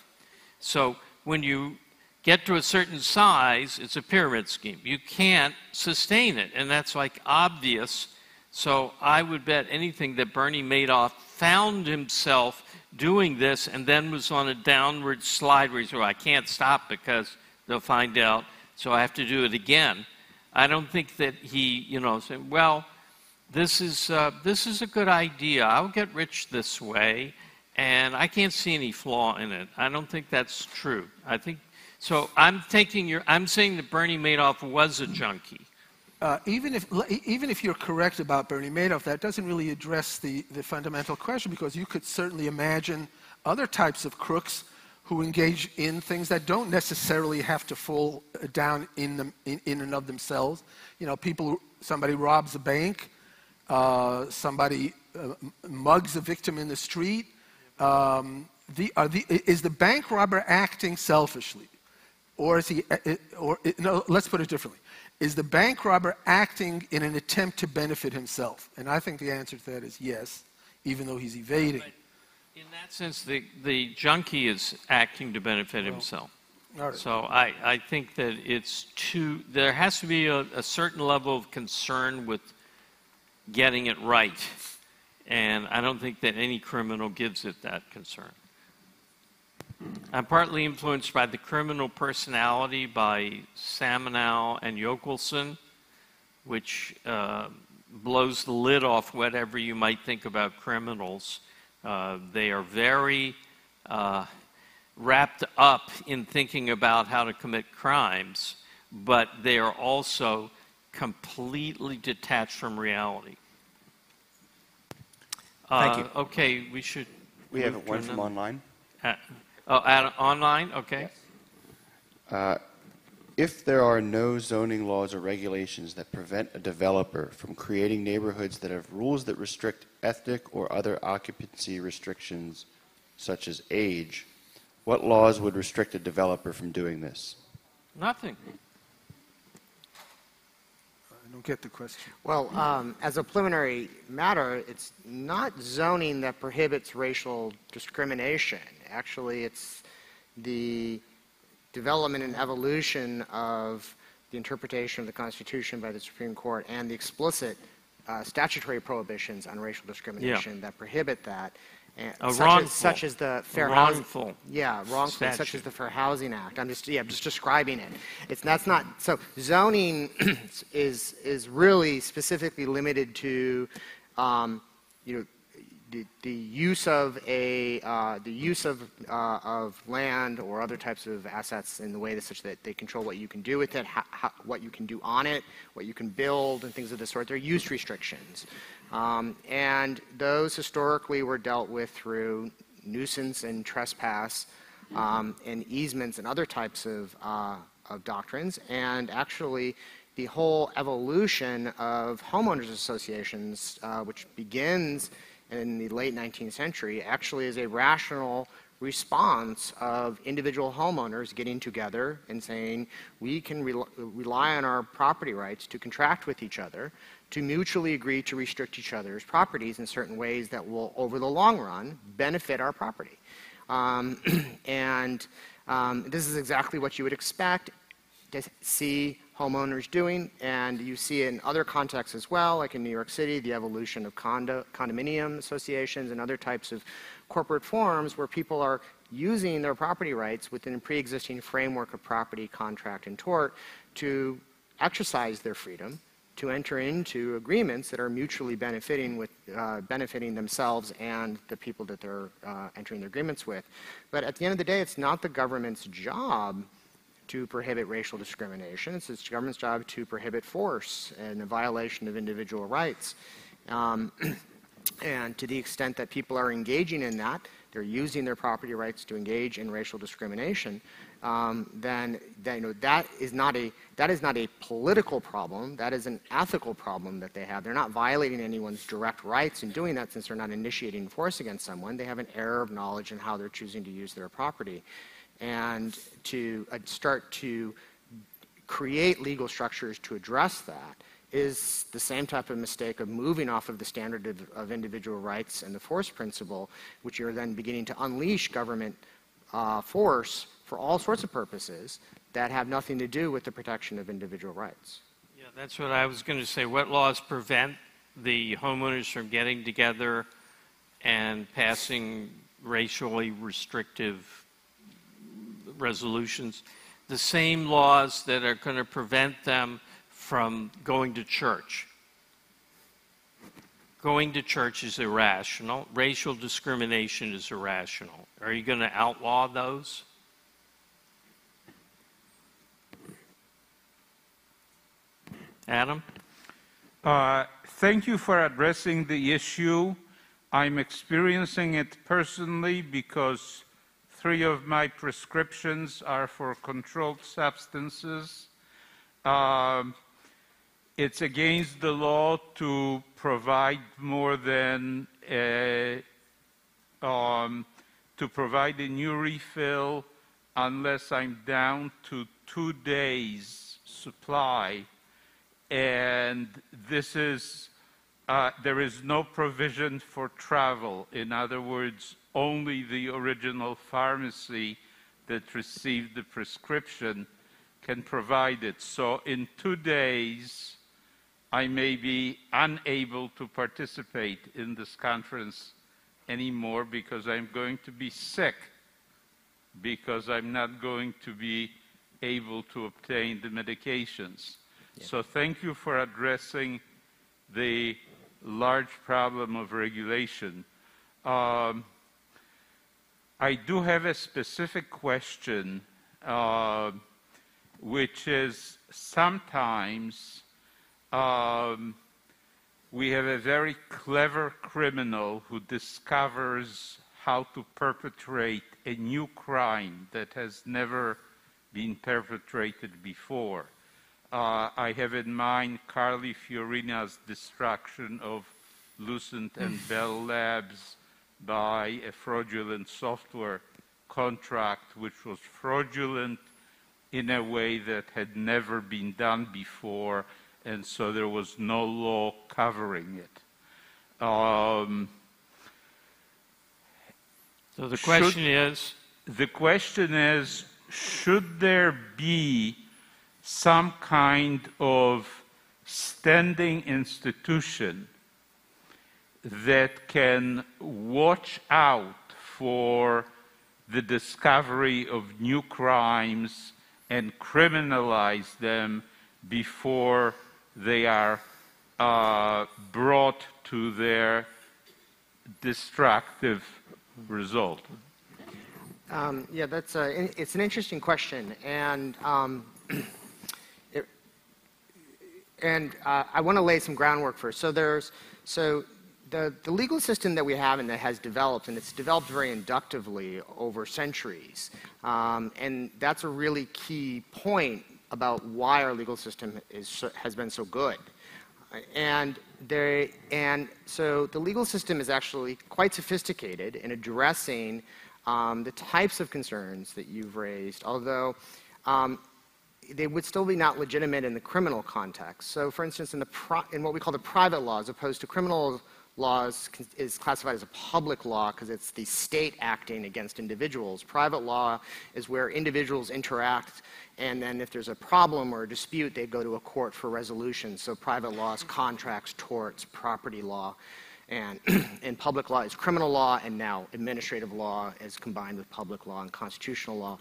Speaker 3: So when you get to a certain size, it's a pyramid scheme. You can't sustain it, and that's like obvious. So I would bet anything that Bernie Madoff found himself doing this and then was on a downward slide where he said, well, I can't stop because they'll find out, so I have to do it again. I don't think that he, you know, said, well, this is, uh, this is a good idea. I'll get rich this way, and I can't see any flaw in it. I don't think that's true. I think So I'm taking your, I'm saying that Bernie Madoff was a junkie.
Speaker 2: Uh, even if even if you're correct about Bernie Madoff, that doesn't really address the, the fundamental question, because you could certainly imagine other types of crooks who engage in things that don't necessarily have to fall down in them in, in and of themselves. You know, people, somebody robs a bank, uh, somebody uh, mugs a victim in the street. Um, the, are the, is the bank robber acting selfishly? Or is he, or no, let's put it differently. Is the bank robber acting in an attempt to benefit himself? And I think the answer to that is yes, even though he's evading.
Speaker 3: But in that sense, the, the junkie is acting to benefit well, himself. Right. So I, I think that it's too, there has to be a, a certain level of concern with getting it right. And I don't think that any criminal gives it that concern. I'm partly influenced by the criminal personality by Samenow and Yokelson, which uh, blows the lid off whatever you might think about criminals. Uh, they are very uh, wrapped up in thinking about how to commit crimes, but they are also completely detached from reality.
Speaker 10: Thank you.
Speaker 3: Uh, okay, we should...
Speaker 6: We have one from online.
Speaker 3: Uh, Oh, at, online? Okay.
Speaker 6: Yes. Uh, if there are no zoning laws or regulations that prevent a developer from creating neighborhoods that have rules that restrict ethnic or other occupancy restrictions, such as age, what laws would restrict a developer from doing this?
Speaker 3: Nothing.
Speaker 2: don't get the question.
Speaker 4: Well, um, as a preliminary matter, it's not zoning that prohibits racial discrimination. Actually, it's the development and evolution of the interpretation of the Constitution by the Supreme Court and the explicit uh, statutory prohibitions on racial discrimination yeah. that prohibit that. And
Speaker 3: a
Speaker 4: such,
Speaker 3: wrongful,
Speaker 4: as, such as the Fair
Speaker 3: wrongful
Speaker 4: Housing, yeah, wrongful,
Speaker 3: statute.
Speaker 4: such as the Fair Housing Act. I'm just, yeah, I'm just describing it. It's that's not so. Zoning is is really specifically limited to, um, you know, the, the use of a uh, the use of uh, of land or other types of assets in the way that such that they control what you can do with it, how, how, what you can do on it, what you can build, and things of this sort. They're use restrictions. Um, and those historically were dealt with through nuisance and trespass um, and easements and other types of, uh, of doctrines. And actually, the whole evolution of homeowners associations, uh, which begins in the late nineteenth century, actually is a rational response of individual homeowners getting together and saying, we can re rely on our property rights to contract with each other, to mutually agree to restrict each other's properties in certain ways that will, over the long run, benefit our property. Um, and um, this is exactly what you would expect to see homeowners doing, and you see it in other contexts as well, like in New York City, the evolution of condo, condominium associations and other types of corporate forms where people are using their property rights within a pre-existing framework of property, contract, and tort to exercise their freedom, to enter into agreements that are mutually benefiting with uh, benefiting themselves and the people that they're uh, entering their agreements with. But at the end of the day, it's not the government's job to prohibit racial discrimination. It's the government's job to prohibit force and a violation of individual rights. Um, and to the extent that people are engaging in that, they're using their property rights to engage in racial discrimination, um, then, then you know, that is not a that is not a political problem. That is an ethical problem that they have. They're not violating anyone's direct rights in doing that, since they're not initiating force against someone. They have an error of knowledge in how they're choosing to use their property. And to uh, start to create legal structures to address that is the same type of mistake of moving off of the standard of, of individual rights and the force principle, which you're then beginning to unleash government uh, force for all sorts of purposes that have nothing to do with the protection of individual rights.
Speaker 3: Yeah, that's what I was going to say. What laws prevent the homeowners from getting together and passing racially restrictive resolutions? The same laws that are going to prevent them from going to church. Going to church is irrational. Racial discrimination is irrational. Are you going to outlaw those? Adam?
Speaker 11: Uh, thank you for addressing the issue. I'm experiencing it personally because three of my prescriptions are for controlled substances. Um, it's against the law to provide more than a, um, to provide a new refill unless I'm down to two days supply. And this is, uh, there is no provision for travel. In other words, only the original pharmacy that received the prescription can provide it. So in two days, I may be unable to participate in this conference anymore because I'm going to be sick, because I'm not going to be able to obtain the medications. Yeah. So thank you for addressing the large problem of regulation. Um, I do have a specific question, uh, which is sometimes um, we have a very clever criminal who discovers how to perpetrate a new crime that has never been perpetrated before. Uh, I have in mind Carly Fiorina's destruction of Lucent and Bell Labs by a fraudulent software contract, which was fraudulent in a way that had never been done before, and so there was no law covering it. Um,
Speaker 3: so the question
Speaker 11: should,
Speaker 3: is?
Speaker 11: The question is, should there be some kind of standing institution that can watch out for the discovery of new crimes and criminalize them before they are uh, brought to their destructive result?
Speaker 4: Um, yeah, that's a, it's an interesting question, and um, it, and uh, I want to lay some groundwork first. So there's so. The, the legal system that we have and that has developed, and it's developed very inductively over centuries, um, and that's a really key point about why our legal system is so, has been so good. And, there, and so the legal system is actually quite sophisticated in addressing um, the types of concerns that you've raised, although um, they would still be not legitimate in the criminal context. So for instance, in, the pro, in what we call the private law, as opposed to criminal laws is classified as a public law because it's the state acting against individuals. Private law is where individuals interact, and then if there's a problem or a dispute, they go to a court for resolution. So private law is contracts, torts, property law, and, and public law is criminal law, and now administrative law is combined with public law and constitutional law.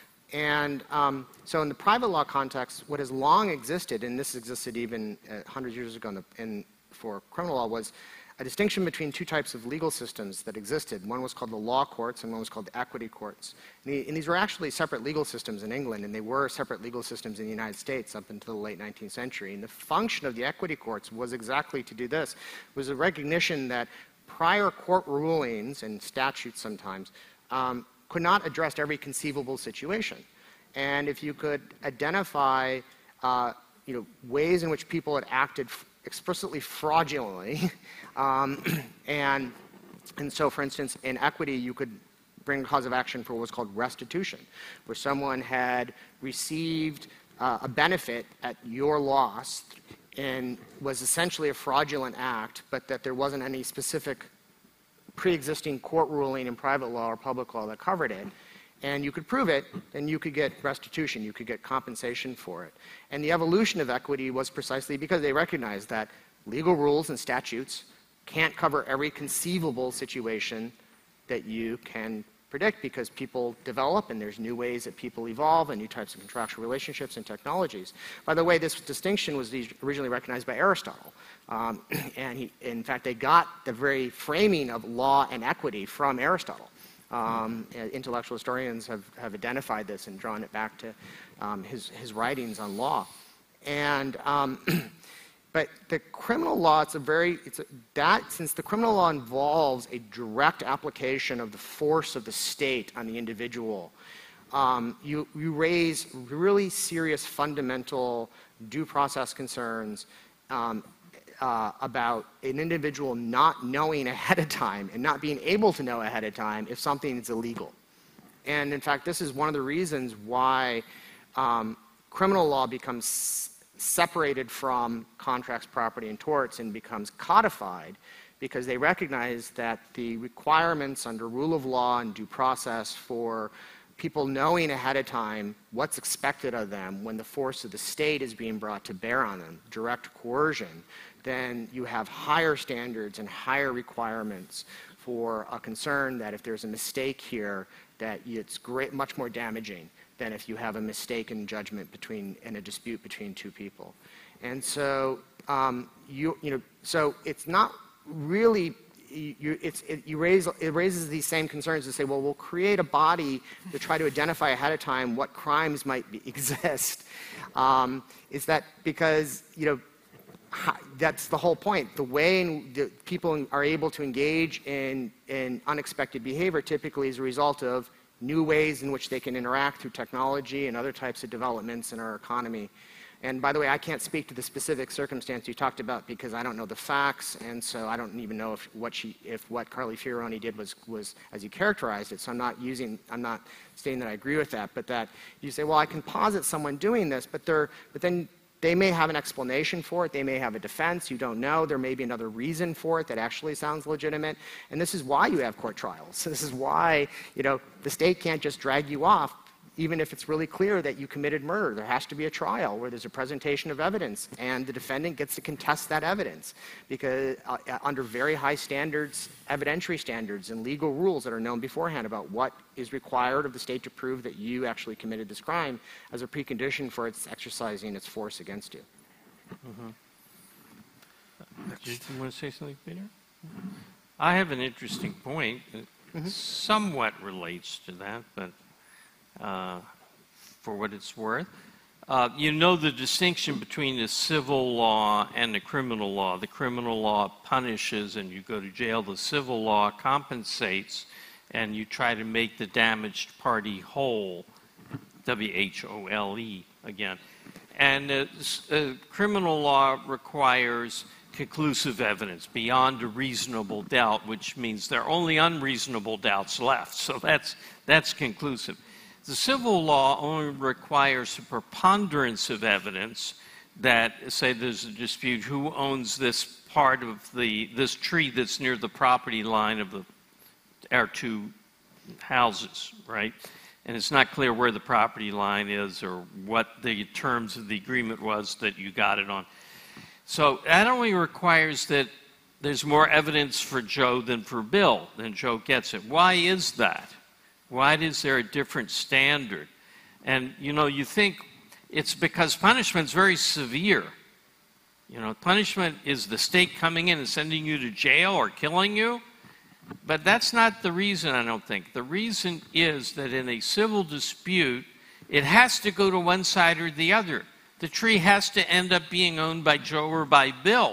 Speaker 4: And um, so in the private law context, what has long existed, and this existed even uh, hundreds of years ago in the, in, for criminal law, was a distinction between two types of legal systems that existed. One was called the law courts and one was called the equity courts. And, the, and these were actually separate legal systems in England, and they were separate legal systems in the United States up until the late nineteenth century. And the function of the equity courts was exactly to do this, was a recognition that prior court rulings and statutes sometimes um, could not address every conceivable situation. And if you could identify uh, you know, ways in which people had acted explicitly fraudulently, um, and, and so for instance, in equity, you could bring a cause of action for what was called restitution, where someone had received uh, a benefit at your loss and was essentially a fraudulent act, but that there wasn't any specific pre-existing court ruling in private law or public law that covered it, and you could prove it, then you could get restitution, you could get compensation for it. And the evolution of equity was precisely because they recognized that legal rules and statutes can't cover every conceivable situation that you can predict, because people develop and there's new ways that people evolve and new types of contractual relationships and technologies. By the way, this distinction was originally recognized by Aristotle. Um, and he, in fact, they got the very framing of law and equity from Aristotle. Um, intellectual historians have, have identified this and drawn it back to um, his, his writings on law. And, um, but the criminal law, it's a very, it's a, that, since the criminal law involves a direct application of the force of the state on the individual, um, you, you raise really serious fundamental due process concerns um, Uh, about an individual not knowing ahead of time and not being able to know ahead of time if something is illegal. And in fact, this is one of the reasons why um, criminal law becomes separated from contracts, property, and torts and becomes codified, because they recognize that the requirements under rule of law and due process for people knowing ahead of time what's expected of them when the force of the state is being brought to bear on them, direct coercion, then you have higher standards and higher requirements for a concern that if there's a mistake here, that it's great, much more damaging than if you have a mistaken judgment between, in a dispute between two people. And so, um, you, you know, so it's not really, you, it's, it, you raise, it raises these same concerns to say, well, we'll create a body to try to identify ahead of time what crimes might be, exist. Um, is that because, you know, that's the whole point. The way in the people are able to engage in, in unexpected behavior typically is a result of new ways in which they can interact through technology and other types of developments in our economy. And by the way, I can't speak to the specific circumstance you talked about because I don't know the facts, and so I don't even know if what she, if what Carly Fioroni did was, was as you characterized it. So I'm not using, I'm not saying that I agree with that, but that you say, well, I can posit someone doing this, but they're, but then they may have an explanation for it. They may have a defense. You don't know. There may be another reason for it that actually sounds legitimate. And this is why you have court trials. This is why, you know, the state can't just drag you off, even if it's really clear that you committed murder. There has to be a trial where there's a presentation of evidence, and the defendant gets to contest that evidence, because uh, under very high standards, evidentiary standards, and legal rules that are known beforehand about what is required of the state to prove that you actually committed this crime as a precondition for its exercising its force against you.
Speaker 3: Mm-hmm. Did you want to say something, Peter? I have an interesting point that mm-hmm. somewhat relates to that, but Uh, for what it's worth. Uh, you know the distinction between the civil law and the criminal law. The criminal law punishes and you go to jail. The civil law compensates and you try to make the damaged party whole. W H O L E again. And uh, uh, criminal law requires conclusive evidence beyond a reasonable doubt, which means there are only unreasonable doubts left. So that's, that's conclusive. The civil law only requires a preponderance of evidence that, say there's a dispute, who owns this part of the, this tree that's near the property line of the, our two houses, right? And it's not clear where the property line is or what the terms of the agreement was that you got it on. So that only requires that there's more evidence for Joe than for Bill, then Joe gets it. Why is that? Why is there a different standard? And, you know, you think it's because punishment's very severe. You know, punishment is the state coming in and sending you to jail or killing you. But that's not the reason, I don't think. The reason is that in a civil dispute, it has to go to one side or the other. The tree has to end up being owned by Joe or by Bill.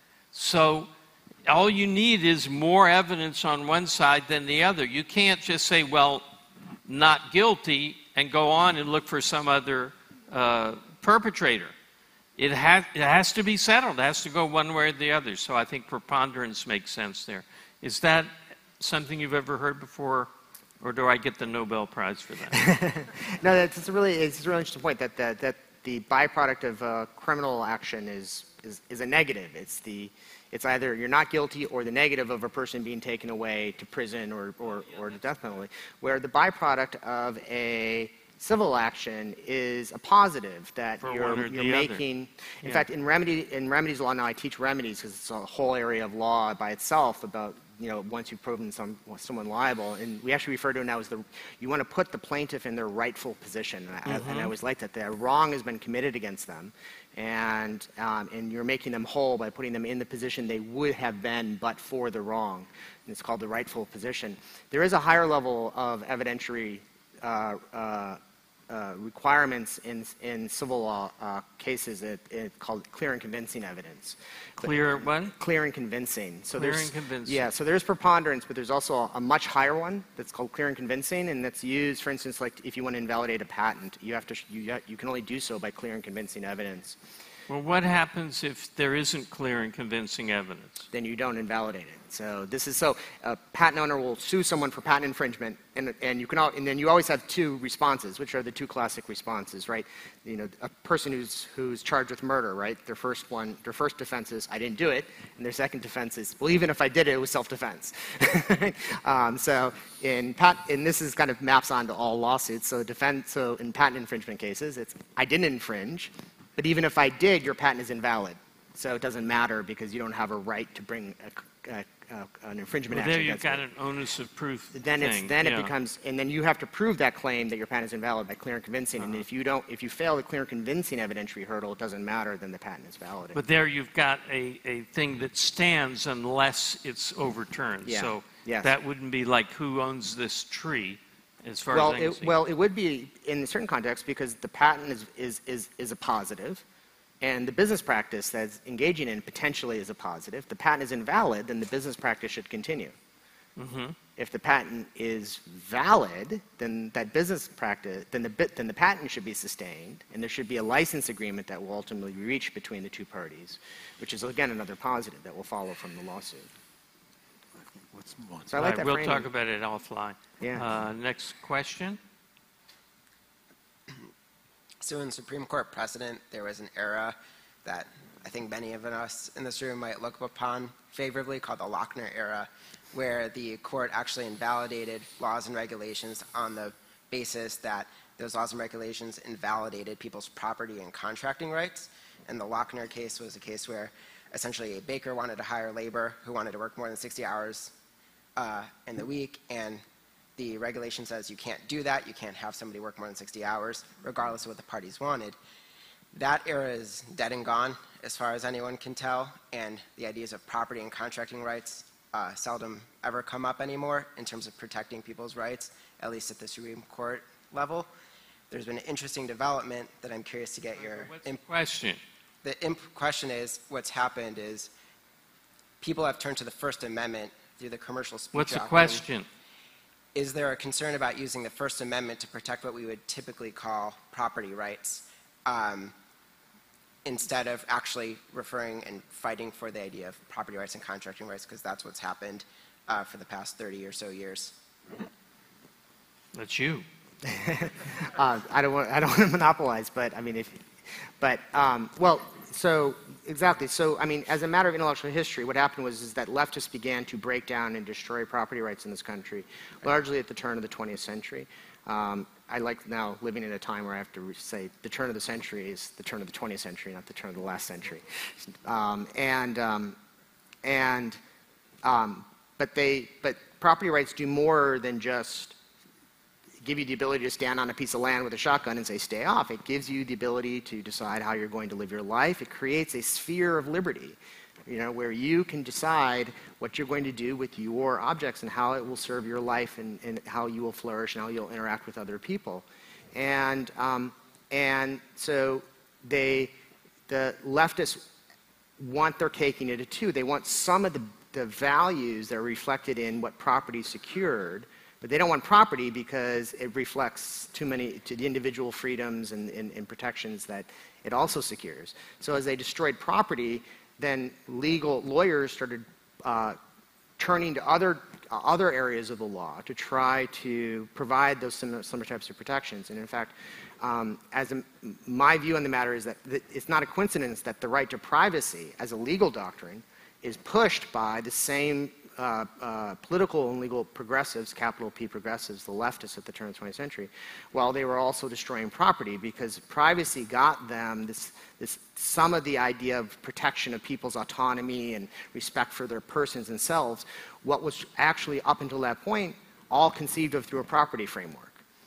Speaker 3: So all you need is more evidence on one side than the other. You can't just say, well, not guilty, and go on and look for some other uh, perpetrator. It, ha it has to be settled. It has to go one way or the other. So I think preponderance makes sense there. Is that something you've ever heard before, or do I get the Nobel Prize for that?
Speaker 4: No, that's a really, it's a really interesting point, that, that, that the byproduct of uh, criminal action is, is, is a negative. It's, the, it's either you're not guilty or the negative of a person being taken away to prison or, or, or to death penalty, where the byproduct of a civil action is a positive, that
Speaker 3: For
Speaker 4: you're,
Speaker 3: one or
Speaker 4: you're
Speaker 3: the
Speaker 4: making,
Speaker 3: other.
Speaker 4: in
Speaker 3: Yeah.
Speaker 4: fact, in, remedy, in remedies law now, I teach remedies because it's a whole area of law by itself about, you know, once you've proven some, someone liable, and we actually refer to it now as the, you want to put the plaintiff in their rightful position, and, I,
Speaker 3: Mm-hmm.
Speaker 4: and I always like that, that wrong has been committed against them, and, um, and you're making them whole by putting them in the position they would have been but for the wrong, and it's called the rightful position. There is a higher level of evidentiary uh, uh, Uh, requirements in, in civil law uh, cases that, it, called clear and convincing evidence.
Speaker 3: Clear what?
Speaker 4: Clear and convincing. So
Speaker 3: Clear
Speaker 4: there's,
Speaker 3: and convincing.
Speaker 4: Yeah, so there's preponderance, but there's also a, a much higher one that's called clear and convincing, and that's used, for instance, like if you want to invalidate a patent, you have to, you, you can only do so by clear and convincing evidence.
Speaker 3: Well, what happens if there isn't clear and convincing evidence?
Speaker 4: Then you don't invalidate it. So this is so a patent owner will sue someone for patent infringement, and and you can all, and then you always have two responses, which are the two classic responses, right? You know, a person who's who's charged with murder, right? Their first one, their first defense is I didn't do it, and their second defense is well, even if I did it, it was self-defense. um, so in pat, and this is kind of maps onto all lawsuits. So defense, so in patent infringement cases, it's I didn't infringe. But even if I did, your patent is invalid. So it doesn't matter because you don't have a right to bring a, a, a, an infringement
Speaker 3: Well,
Speaker 4: action
Speaker 3: there you've
Speaker 4: against
Speaker 3: got
Speaker 4: me.
Speaker 3: an onus of proof
Speaker 4: Then, it's,
Speaker 3: thing.
Speaker 4: then
Speaker 3: yeah.
Speaker 4: it becomes, and then you have to prove that claim that your patent is invalid by clear and convincing.
Speaker 3: Uh-huh.
Speaker 4: And if you don't, if you fail the clear and convincing evidentiary hurdle, it doesn't matter. Then the patent is valid.
Speaker 3: But there you've got a, a thing that stands unless it's overturned.
Speaker 4: Yeah.
Speaker 3: So
Speaker 4: Yes.
Speaker 3: that wouldn't be like who owns this tree, as far
Speaker 4: well,
Speaker 3: as I can
Speaker 4: it,
Speaker 3: see.
Speaker 4: well, it would be in a certain context because the patent is is is, is a positive. And the business practice that's engaging in potentially is a positive. If the patent is invalid, then the business practice should continue.
Speaker 3: Mm-hmm.
Speaker 4: If the patent is valid, then that business practice, then the, then the patent should be sustained, and there should be a license agreement that will ultimately be reached between the two parties, which is, again, another positive that will follow from the lawsuit. So I like
Speaker 3: All right,
Speaker 4: that
Speaker 3: we'll
Speaker 4: framing.
Speaker 3: talk about it offline.
Speaker 4: Yeah.
Speaker 3: Uh, next question.
Speaker 12: So in Supreme Court precedent, there was an era that I think many of us in this room might look upon favorably called the Lochner era, where the court actually invalidated laws and regulations on the basis that those laws and regulations invalidated people's property and contracting rights. And the Lochner case was a case where essentially a baker wanted to hire labor who wanted to work more than sixty hours uh, in the week, and the regulation says you can't do that, you can't have somebody work more than sixty hours, regardless of what the parties wanted. That era is dead and gone, as far as anyone can tell, and the ideas of property and contracting rights uh, seldom ever come up anymore in terms of protecting people's rights, at least at the Supreme Court level. There's been an interesting development that I'm curious to get your
Speaker 3: What's the question?
Speaker 12: The imp question is, what's happened is people have turned to the First Amendment through the commercial speech.
Speaker 3: What's the
Speaker 12: doctrine.
Speaker 3: question?
Speaker 12: Is there a concern about using the First Amendment to protect what we would typically call property rights, um, instead of actually referring and fighting for the idea of property rights and contracting rights, because that's what's happened uh, for the past thirty or so years?
Speaker 3: That's you.
Speaker 4: uh, I don't want I don't want to monopolize, but I mean, if, but um, well, so exactly. So I mean, as a matter of intellectual history, what happened was is that leftists began to break down and destroy property rights in this country, largely at the turn of the twentieth century. Um, I like now living in a time where I have to say the turn of the century is the turn of the twentieth century, not the turn of the last century. Um, and um, and um, but they but property rights do more than just give you the ability to stand on a piece of land with a shotgun and say, stay off. It gives you the ability to decide how you're going to live your life. It creates a sphere of liberty, you know, where you can decide what you're going to do with your objects and how it will serve your life, and, and how you will flourish and how you'll interact with other people. And, um, and so they, the leftists want their cake and eat it too. They want some of the, the values that are reflected in what property secured, but they don't want property because it reflects too many to the individual freedoms and, and, and protections that it also secures. So as they destroyed property, then legal lawyers started uh, turning to other uh, other areas of the law to try to provide those similar, similar types of protections. And in fact, um, as a, my view on the matter is that th it's not a coincidence that the right to privacy as a legal doctrine is pushed by the same Uh, uh, political and legal progressives, capital P progressives, the leftists at the turn of the twentieth century, while they were also destroying property, because privacy got them this, this, some of the idea of protection of people's autonomy and respect for their persons and selves, what was actually up until that point all conceived of through a property framework.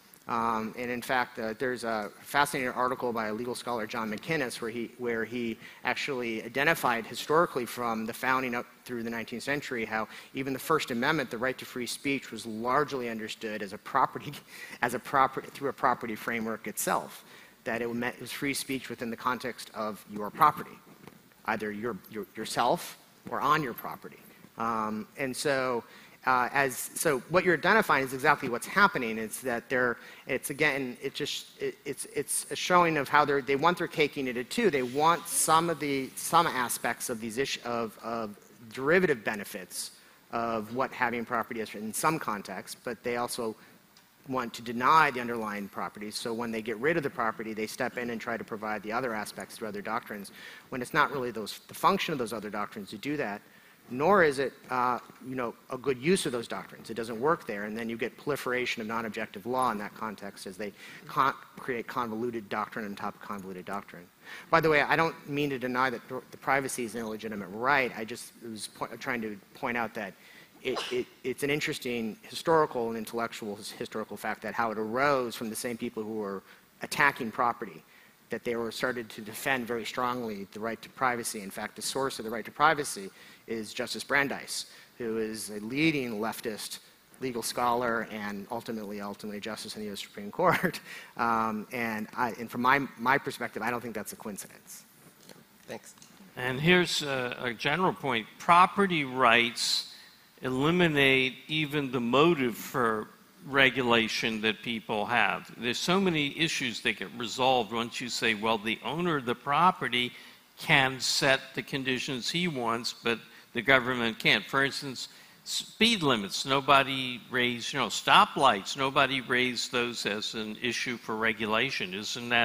Speaker 4: Um, and in fact, uh, there's a fascinating article by a legal scholar, John McInnes, where he, where he actually identified historically from the founding up through the nineteenth century how even the First Amendment, the right to free speech, was largely understood as a property, as a property, through a property framework itself, that it, meant, it was free speech within the context of your property, either your, your, yourself or on your property. Um, and so, Uh, as so, what you're identifying is exactly what's happening. It's that they're, it's again, it just, it, it's, it's a showing of how they're, they want their cake and eat it too. They want some of the, some aspects of these issues of, of derivative benefits of what having property is in some contexts, but they also want to deny the underlying properties. So when they get rid of the property, they step in and try to provide the other aspects through other doctrines, when it's not really those, the function of those other doctrines to do that. Nor is it, uh, you know, a good use of those doctrines. It doesn't work there, and then you get proliferation of non-objective law in that context as they con create convoluted doctrine on top of convoluted doctrine. By the way, I don't mean to deny that the privacy is an illegitimate right. I just was trying to point out that it, it, it's an interesting historical and intellectual historical fact that how it arose from the same people who were attacking property, that they were started to defend very strongly the right to privacy. In fact, the source of the right to privacy is Justice Brandeis, who is a leading leftist legal scholar and ultimately, ultimately justice in the U S Supreme Court. Um, and, I, and from my, my perspective, I don't think that's a coincidence.
Speaker 12: Thanks.
Speaker 3: And here's a, a general point. Property rights eliminate even the motive for regulation that people have. There's so many issues that get resolved once you say, well, the owner of the property can set the conditions he wants, but the government can't. For instance, speed limits. Nobody raised, you know, stoplights. Nobody raised those as an issue for regulation. Isn't that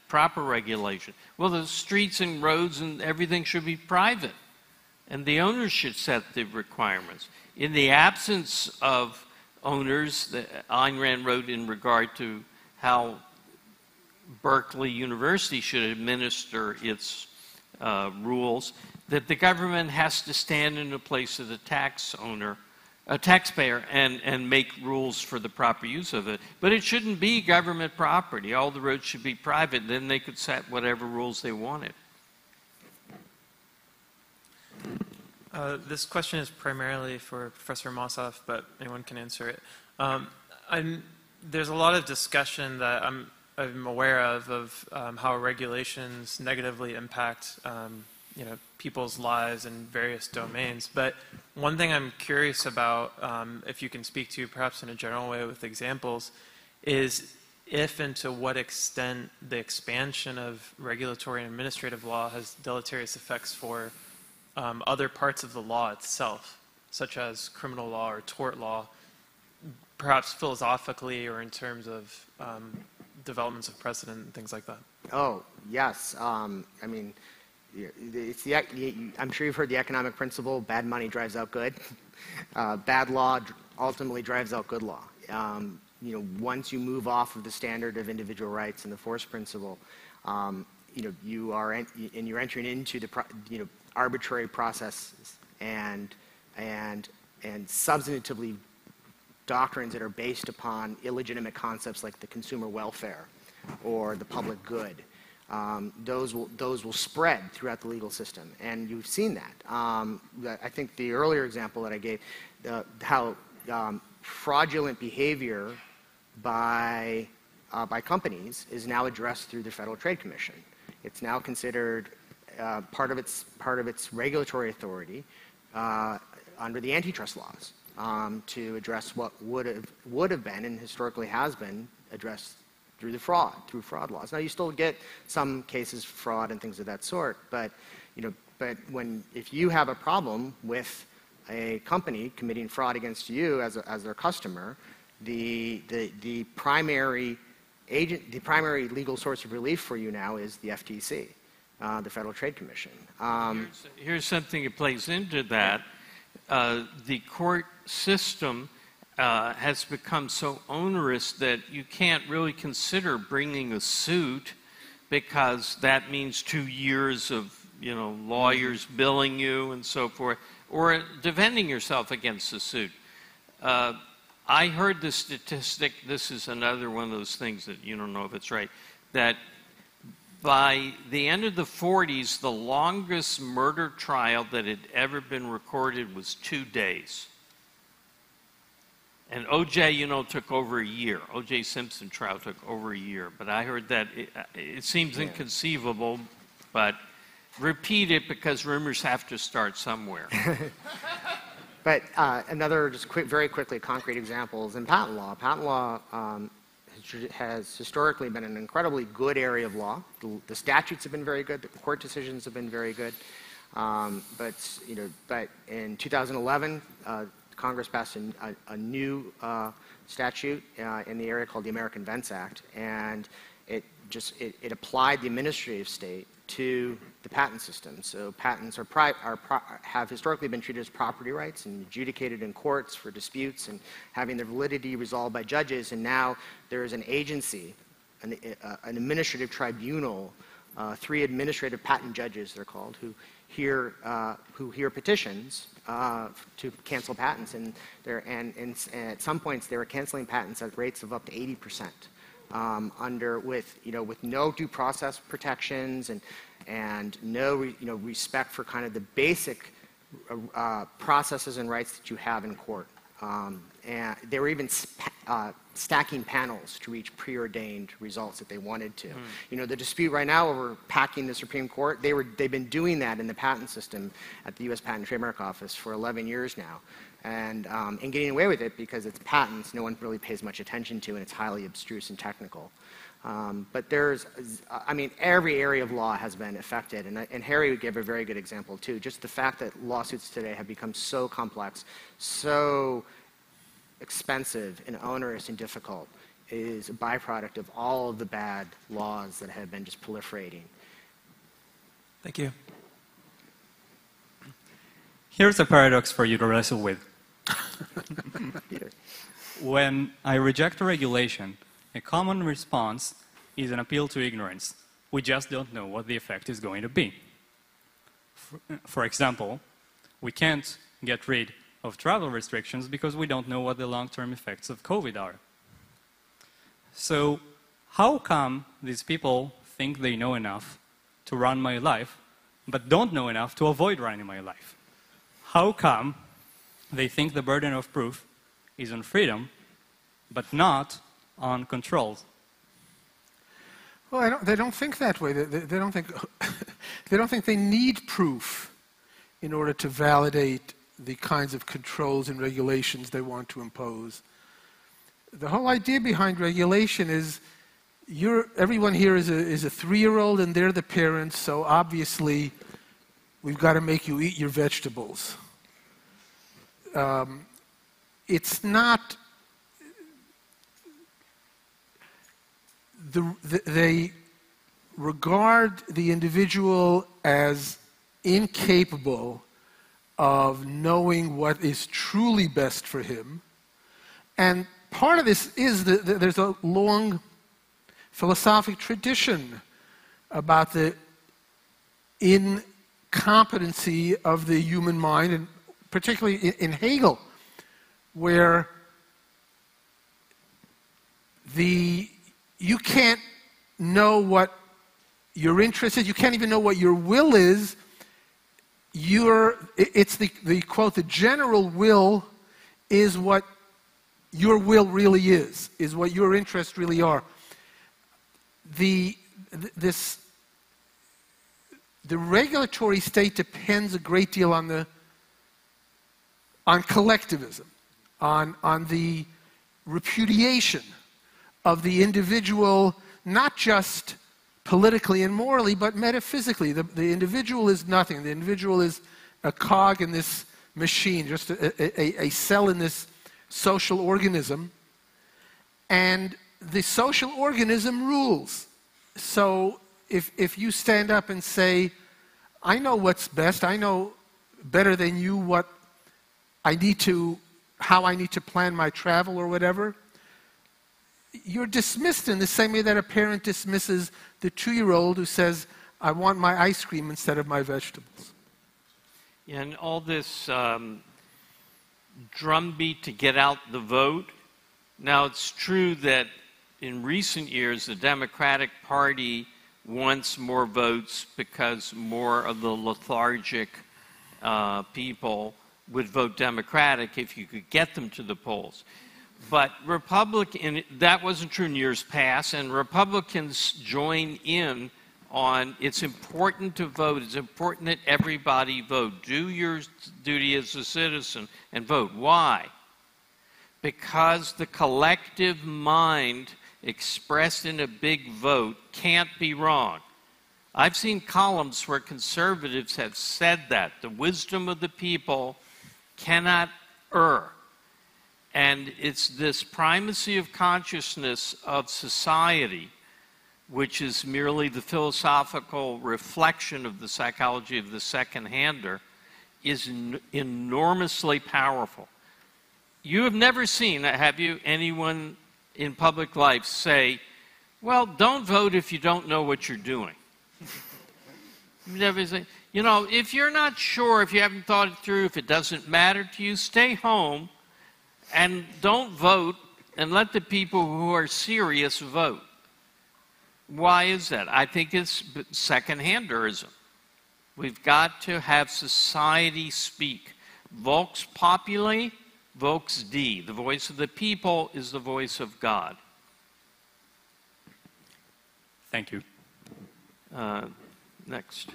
Speaker 3: proper regulation? Well, the streets and roads and everything should be private, and the owners should set the requirements. In the absence of owners, the, Ayn Rand wrote in regard to how Berkeley University should administer its uh, rules, that the government has to stand in the place of the tax owner, a taxpayer, and, and make rules for the proper use of it. But it shouldn't be government property. All the roads should be private. Then they could set whatever rules they wanted.
Speaker 13: Uh, this question is primarily for Professor Mossoff, but anyone can answer it. Um, I'm, there's a lot of discussion that I'm, I'm aware of of um, how regulations negatively impact um, you know, people's lives in various domains. But one thing I'm curious about, um, if you can speak to perhaps in a general way with examples, is if and to what extent the expansion of regulatory and administrative law has deleterious effects for um, other parts of the law itself, such as criminal law or tort law, perhaps philosophically or in terms of um, developments of precedent and things like that.
Speaker 4: Oh, yes. Um, I mean, it's the, I'm sure you've heard the economic principle, bad money drives out good. Uh, bad law ultimately drives out good law. Um, you know, once you move off of the standard of individual rights and the force principle, um, you know, you are, en and you're entering into the, pro you know, arbitrary processes and, and, and substantively doctrines that are based upon illegitimate concepts like the consumer welfare or the public good. Um, those will those will spread throughout the legal system, and you've seen that. Um, I think the earlier example that I gave, uh, how um, fraudulent behavior by uh, by companies is now addressed through the Federal Trade Commission. It's now considered uh, part of its part of its regulatory authority uh, under the antitrust laws um, to address what would have would have been and historically has been addressed through the fraud, through fraud laws. Now, you still get some cases of fraud and things of that sort, but, you know, but when, if you have a problem with a company committing fraud against you as, a, as their customer, the, the, the primary agent, the primary legal source of relief for you now is the F T C, uh, the Federal Trade Commission. Um,
Speaker 3: here's, here's something that plays into that. Uh, the court system Uh, has become so onerous that you can't really consider bringing a suit because that means two years of, you know, lawyers billing you and so forth, or defending yourself against the suit. Uh, I heard the statistic, this is another one of those things that you don't know if it's right, that by the end of the forties, the longest murder trial that had ever been recorded was two days. And O J, you know, took over a year. O J Simpson trial took over a year. But I heard that it, it seems yeah. inconceivable, but repeat it because rumors have to start somewhere.
Speaker 4: But uh, another, just quick, very quickly, concrete example is in patent law. Patent law um, has historically been an incredibly good area of law. The, the statutes have been very good. The court decisions have been very good. Um, but, you know, but in two thousand eleven, uh, Congress passed a, a, a new uh, statute uh, in the area called the American Vents Act, and it just it, it applied the administrative state to the patent system. So patents are, pri are pro have historically been treated as property rights and adjudicated in courts for disputes and having their validity resolved by judges. And now there is an agency, an, uh, an administrative tribunal, uh, three administrative patent judges they're called, who hear uh, who hear petitions uh, to cancel patents, and they're and, and, and at some points they were canceling patents at rates of up to eighty percent. Um, under with you know with no due process protections and and no re, you know respect for kind of the basic uh, processes and rights that you have in court. Um, and they were even uh, stacking panels to reach preordained results that they wanted to. Mm. You know, the dispute right now over packing the Supreme Court, they were, they've been doing that in the patent system at the U S Patent and Trademark Office for eleven years now. And, um, and getting away with it because it's patents no one really pays much attention to, and it's highly abstruse and technical. Um, but there's, I mean, every area of law has been affected, and, and Harry gave a very good example too. Just the fact that lawsuits today have become so complex, so expensive and onerous and difficult, is a byproduct of all of the bad laws that have been just proliferating.
Speaker 14: Thank you. Here's a paradox for you to wrestle with. When I reject a regulation, a common response is an appeal to ignorance. We just don't know what the effect is going to be. For, for example, we can't get rid of travel restrictions because we don't know what the long-term effects of COVID are. So how come these people think they know enough to run my life, but don't know enough to avoid running my life? How come they think the burden of proof is on freedom, but not on controls?
Speaker 2: Well, I don't, they don't think that way. They, they, they don't think they don't think they need proof in order to validate the kinds of controls and regulations they want to impose. The whole idea behind regulation is you're, everyone here is a, is a three-year-old and they're the parents, so obviously we've got to make you eat your vegetables. Um, it's not... The, the, they regard the individual as incapable of knowing what is truly best for him. And part of this is that there's a long philosophic tradition about the incompetency of the human mind, and particularly in, in Hegel, where the you can't know what your interest is, you can't even know what your will is. You're, it's the, the quote, the general will is what your will really is, is what your interests really are. The, this, the regulatory state depends a great deal on the, on collectivism, on, on the repudiation of the individual, not just politically and morally, but metaphysically. The, the individual is nothing. The individual is a cog in this machine, just a, a, a cell in this social organism. And the social organism rules. So if, if you stand up and say, I know what's best, I know better than you what I need to, how I need to plan my travel or whatever, you're dismissed in the same way that a parent dismisses the two-year-old who says, I want my ice cream instead of my vegetables.
Speaker 3: Yeah, and all this um, drumbeat to get out the vote. Now, it's true that in recent years, the Democratic Party wants more votes because more of the lethargic uh, people would vote Democratic if you could get them to the polls. But Republican, that wasn't true in years past, and Republicans join in on it's important to vote. It's important that everybody vote. Do your duty as a citizen and vote. Why? Because the collective mind expressed in a big vote can't be wrong. I've seen columns where conservatives have said that. The wisdom of the people cannot err. And it's this primacy of consciousness of society, which is merely the philosophical reflection of the psychology of the second-hander, is en- enormously powerful. You have never seen, have you, anyone in public life say, well, don't vote if you don't know what you're doing. You've never say, you know, if you're not sure, if you haven't thought it through, if it doesn't matter to you, stay home. And don't vote, and let the people who are serious vote. Why is that? I think it's second-handerism. We've got to have society speak. Vox populi, vox Dei. The voice of the people is the voice of God.
Speaker 14: Thank you.
Speaker 3: Uh, next.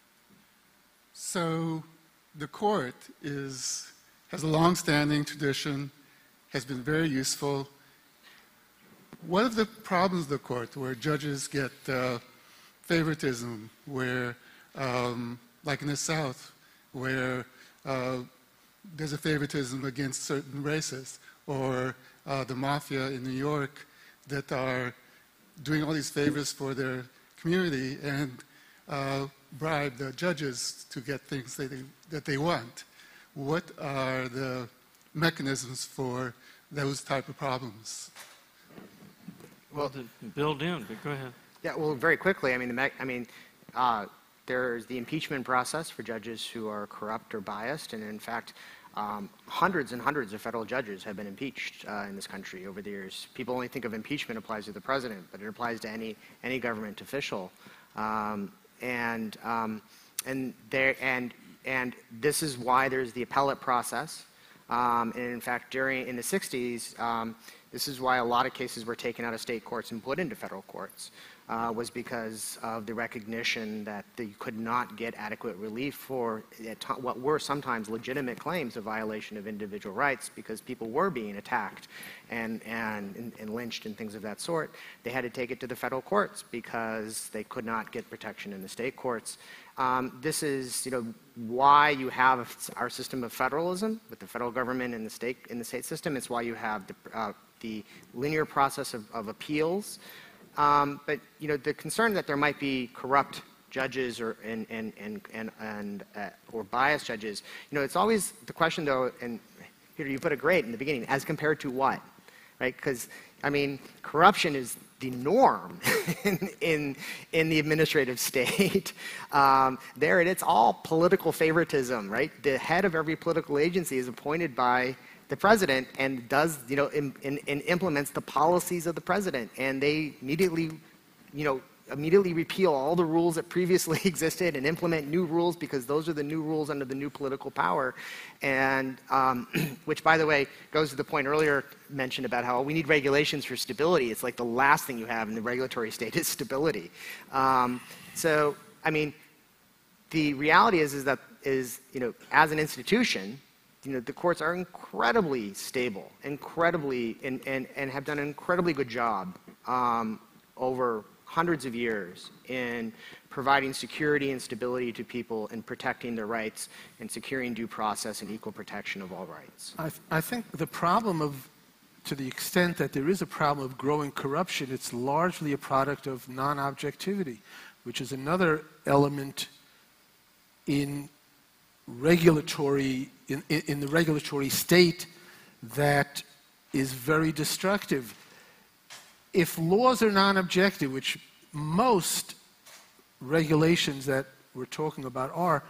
Speaker 15: So the court is, has a long-standing tradition, has been very useful. What are the problems of the court where judges get uh, favoritism, where, um, like in the South, where uh, there's a favoritism against certain races, or uh, the mafia in New York, that are doing all these favors for their community and uh, bribe the judges to get things that they, that they want. What are the mechanisms for those type of problems?
Speaker 3: Well, to build in, but go ahead.
Speaker 4: Yeah, well, very quickly, I mean, the me- I mean, uh, there's the impeachment process for judges who are corrupt or biased, and in fact, um, hundreds and hundreds of federal judges have been impeached uh, in this country over the years. People only think of impeachment applies to the president, but it applies to any any government official, um, and um, and there and and this is why there's the appellate process. Um, and in fact, during in the sixties, um, this is why a lot of cases were taken out of state courts and put into federal courts, uh, was because of the recognition that they could not get adequate relief for what were sometimes legitimate claims of violation of individual rights, because people were being attacked and, and, and, and lynched and things of that sort. They had to take it to the federal courts because they could not get protection in the state courts. Um, this is, you know, why you have our system of federalism with the federal government and the state in the state system. It's why you have the, uh, the linear process of, of appeals. Um, but you know, the concern that there might be corrupt judges or and and and and, and uh, or biased judges. You know, it's always the question though. And Peter, you put it great in the beginning. As compared to what, right? Because I mean, corruption is the norm in, in, in the administrative state. Um, there, it, it's all political favoritism, right? The head of every political agency is appointed by the president and does, you know, in, in, and implements the policies of the president. And they immediately, you know, immediately repeal all the rules that previously existed and implement new rules because those are the new rules under the new political power. And um, which, by the way, goes to the point earlier mentioned about how we need regulations for stability. It's like the last thing you have in the regulatory state is stability. Um, so, I mean, the reality is, is that is, you know, as an institution, you know, the courts are incredibly stable, incredibly, and, and, and have done an incredibly good job um, over hundreds of years in providing security and stability to people and protecting their rights and securing due process and equal protection of all rights.
Speaker 2: I, th- I think the problem of, to the extent that there is a problem of growing corruption, it's largely a product of non-objectivity, which is another element in regulatory, in, in, in the regulatory state that is very destructive. If laws are non-objective, which most regulations that we're talking about are,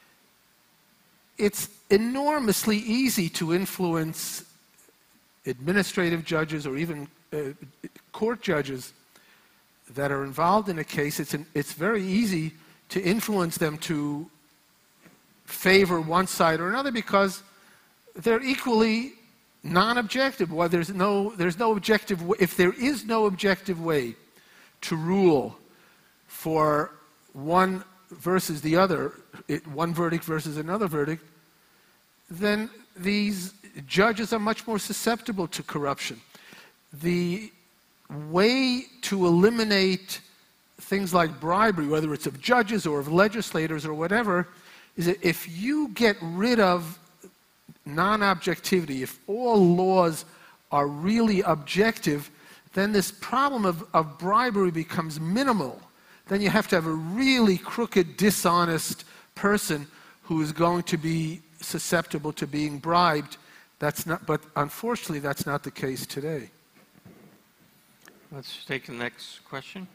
Speaker 2: it's enormously easy to influence administrative judges or even uh, court judges that are involved in a case. It's, an, it's very easy to influence them to favor one side or another because they're equally non-objective. Well, there's no, there's no objective. If there is no objective way to rule for one versus the other, it, one verdict versus another verdict, then these judges are much more susceptible to corruption. The way to eliminate things like bribery, whether it's of judges or of legislators or whatever, is that if you get rid of non-objectivity, if all laws are really objective, then this problem of, of bribery becomes minimal. Then you have to have a really crooked, dishonest person who is going to be susceptible to being bribed. That's not, but unfortunately, that's not the case today.
Speaker 3: Let's take the next question.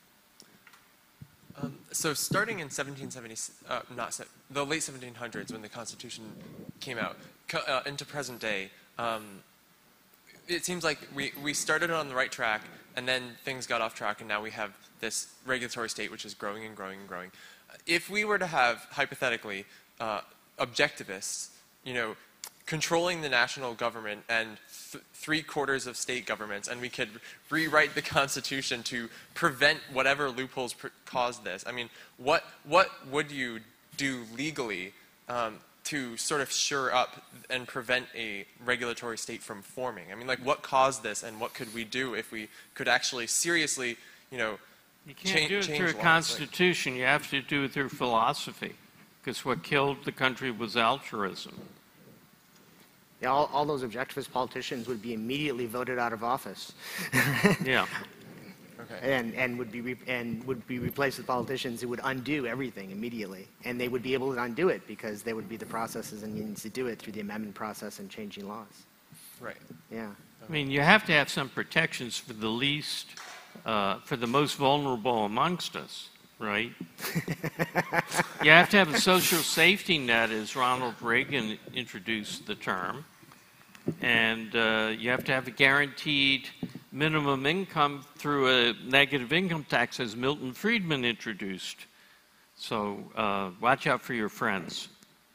Speaker 16: Um, so starting in seventeen seventy, uh, not se- the late seventeen hundreds, when the Constitution came out, co- uh, into present day, um, it seems like we, we started on the right track, and then things got off track, and now we have this regulatory state which is growing and growing and growing. If we were to have, hypothetically, uh, objectivists, you know, controlling the national government and th- three quarters of state governments, and we could rewrite the Constitution to prevent whatever loopholes pr- caused this. I mean, what what would you do legally um, to sort of shore up and prevent a regulatory state from forming? I mean, like, what caused this, and what could we do if we could actually seriously, you know,
Speaker 3: You can't
Speaker 16: cha-
Speaker 3: do it
Speaker 16: change
Speaker 3: through a
Speaker 16: laws?
Speaker 3: constitution. You have to do it through philosophy, because what killed the country was altruism.
Speaker 4: Yeah, all, all those objectivist politicians would be immediately voted out of office.
Speaker 3: Yeah.
Speaker 16: Okay.
Speaker 4: And, and, would be re and would be replaced with politicians who would undo everything immediately. And they would be able to undo it because there would be the processes and means to do it through the amendment process and changing laws.
Speaker 16: Right.
Speaker 4: Yeah.
Speaker 3: I mean, you have to have some protections for the least, uh, for the most vulnerable amongst us, right? You have to have a social safety net, as Ronald Reagan introduced the term. And uh, you have to have a guaranteed minimum income through a negative income tax, as Milton Friedman introduced. So uh, watch out for your friends.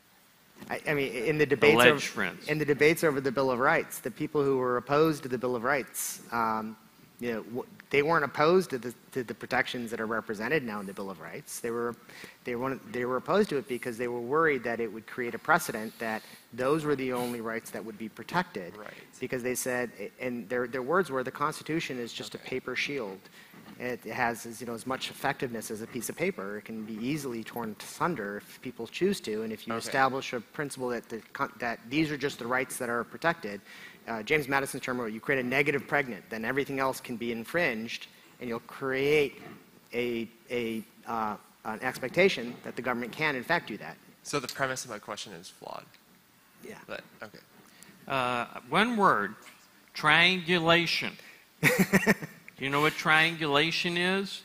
Speaker 4: I, I mean, in the debates
Speaker 3: Alleged
Speaker 4: over,
Speaker 3: friends.
Speaker 4: in the debates over the Bill of Rights, the people who were opposed to the Bill of Rights, um, you know, w they weren't opposed to the, to the protections that are represented now in the Bill of Rights. They were, they were, they were opposed to it because they were worried that it would create a precedent that those were the only rights that would be protected.
Speaker 16: Right.
Speaker 4: Because they said, and their, their words were, the Constitution is just okay. a paper shield. It has as, you know, as much effectiveness as a piece of paper. It can be easily torn asunder if people choose to. And if you
Speaker 16: Okay.
Speaker 4: establish a principle that, the, that these are just the rights that are protected, uh, James Madison's term, you create a negative pregnant, then everything else can be infringed, and you'll create a, a, uh, an expectation that the government can, in fact, do that.
Speaker 16: So the premise of my question is flawed.
Speaker 4: Yeah.
Speaker 16: But, okay.
Speaker 3: Uh, one word, triangulation. Do you know what triangulation is?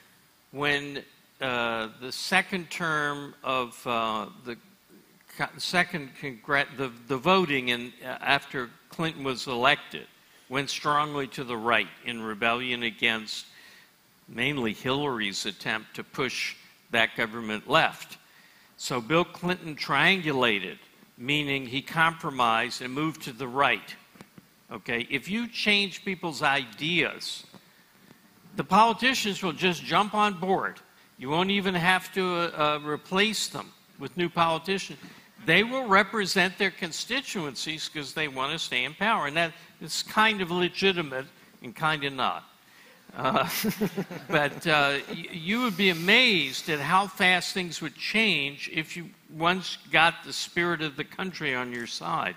Speaker 3: When uh, the second term of uh, the co second congr the, the voting in, uh, after Clinton was elected went strongly to the right in rebellion against mainly Hillary's attempt to push that government left. So Bill Clinton triangulated, meaning he compromised and moved to the right. Okay, if you change people's ideas, the politicians will just jump on board. You won't even have to uh, uh, replace them with new politicians. They will represent their constituencies because they want to stay in power. And that is kind of legitimate and kind of not. Uh, but uh, you would be amazed at how fast things would change if you once got the spirit of the country on your side.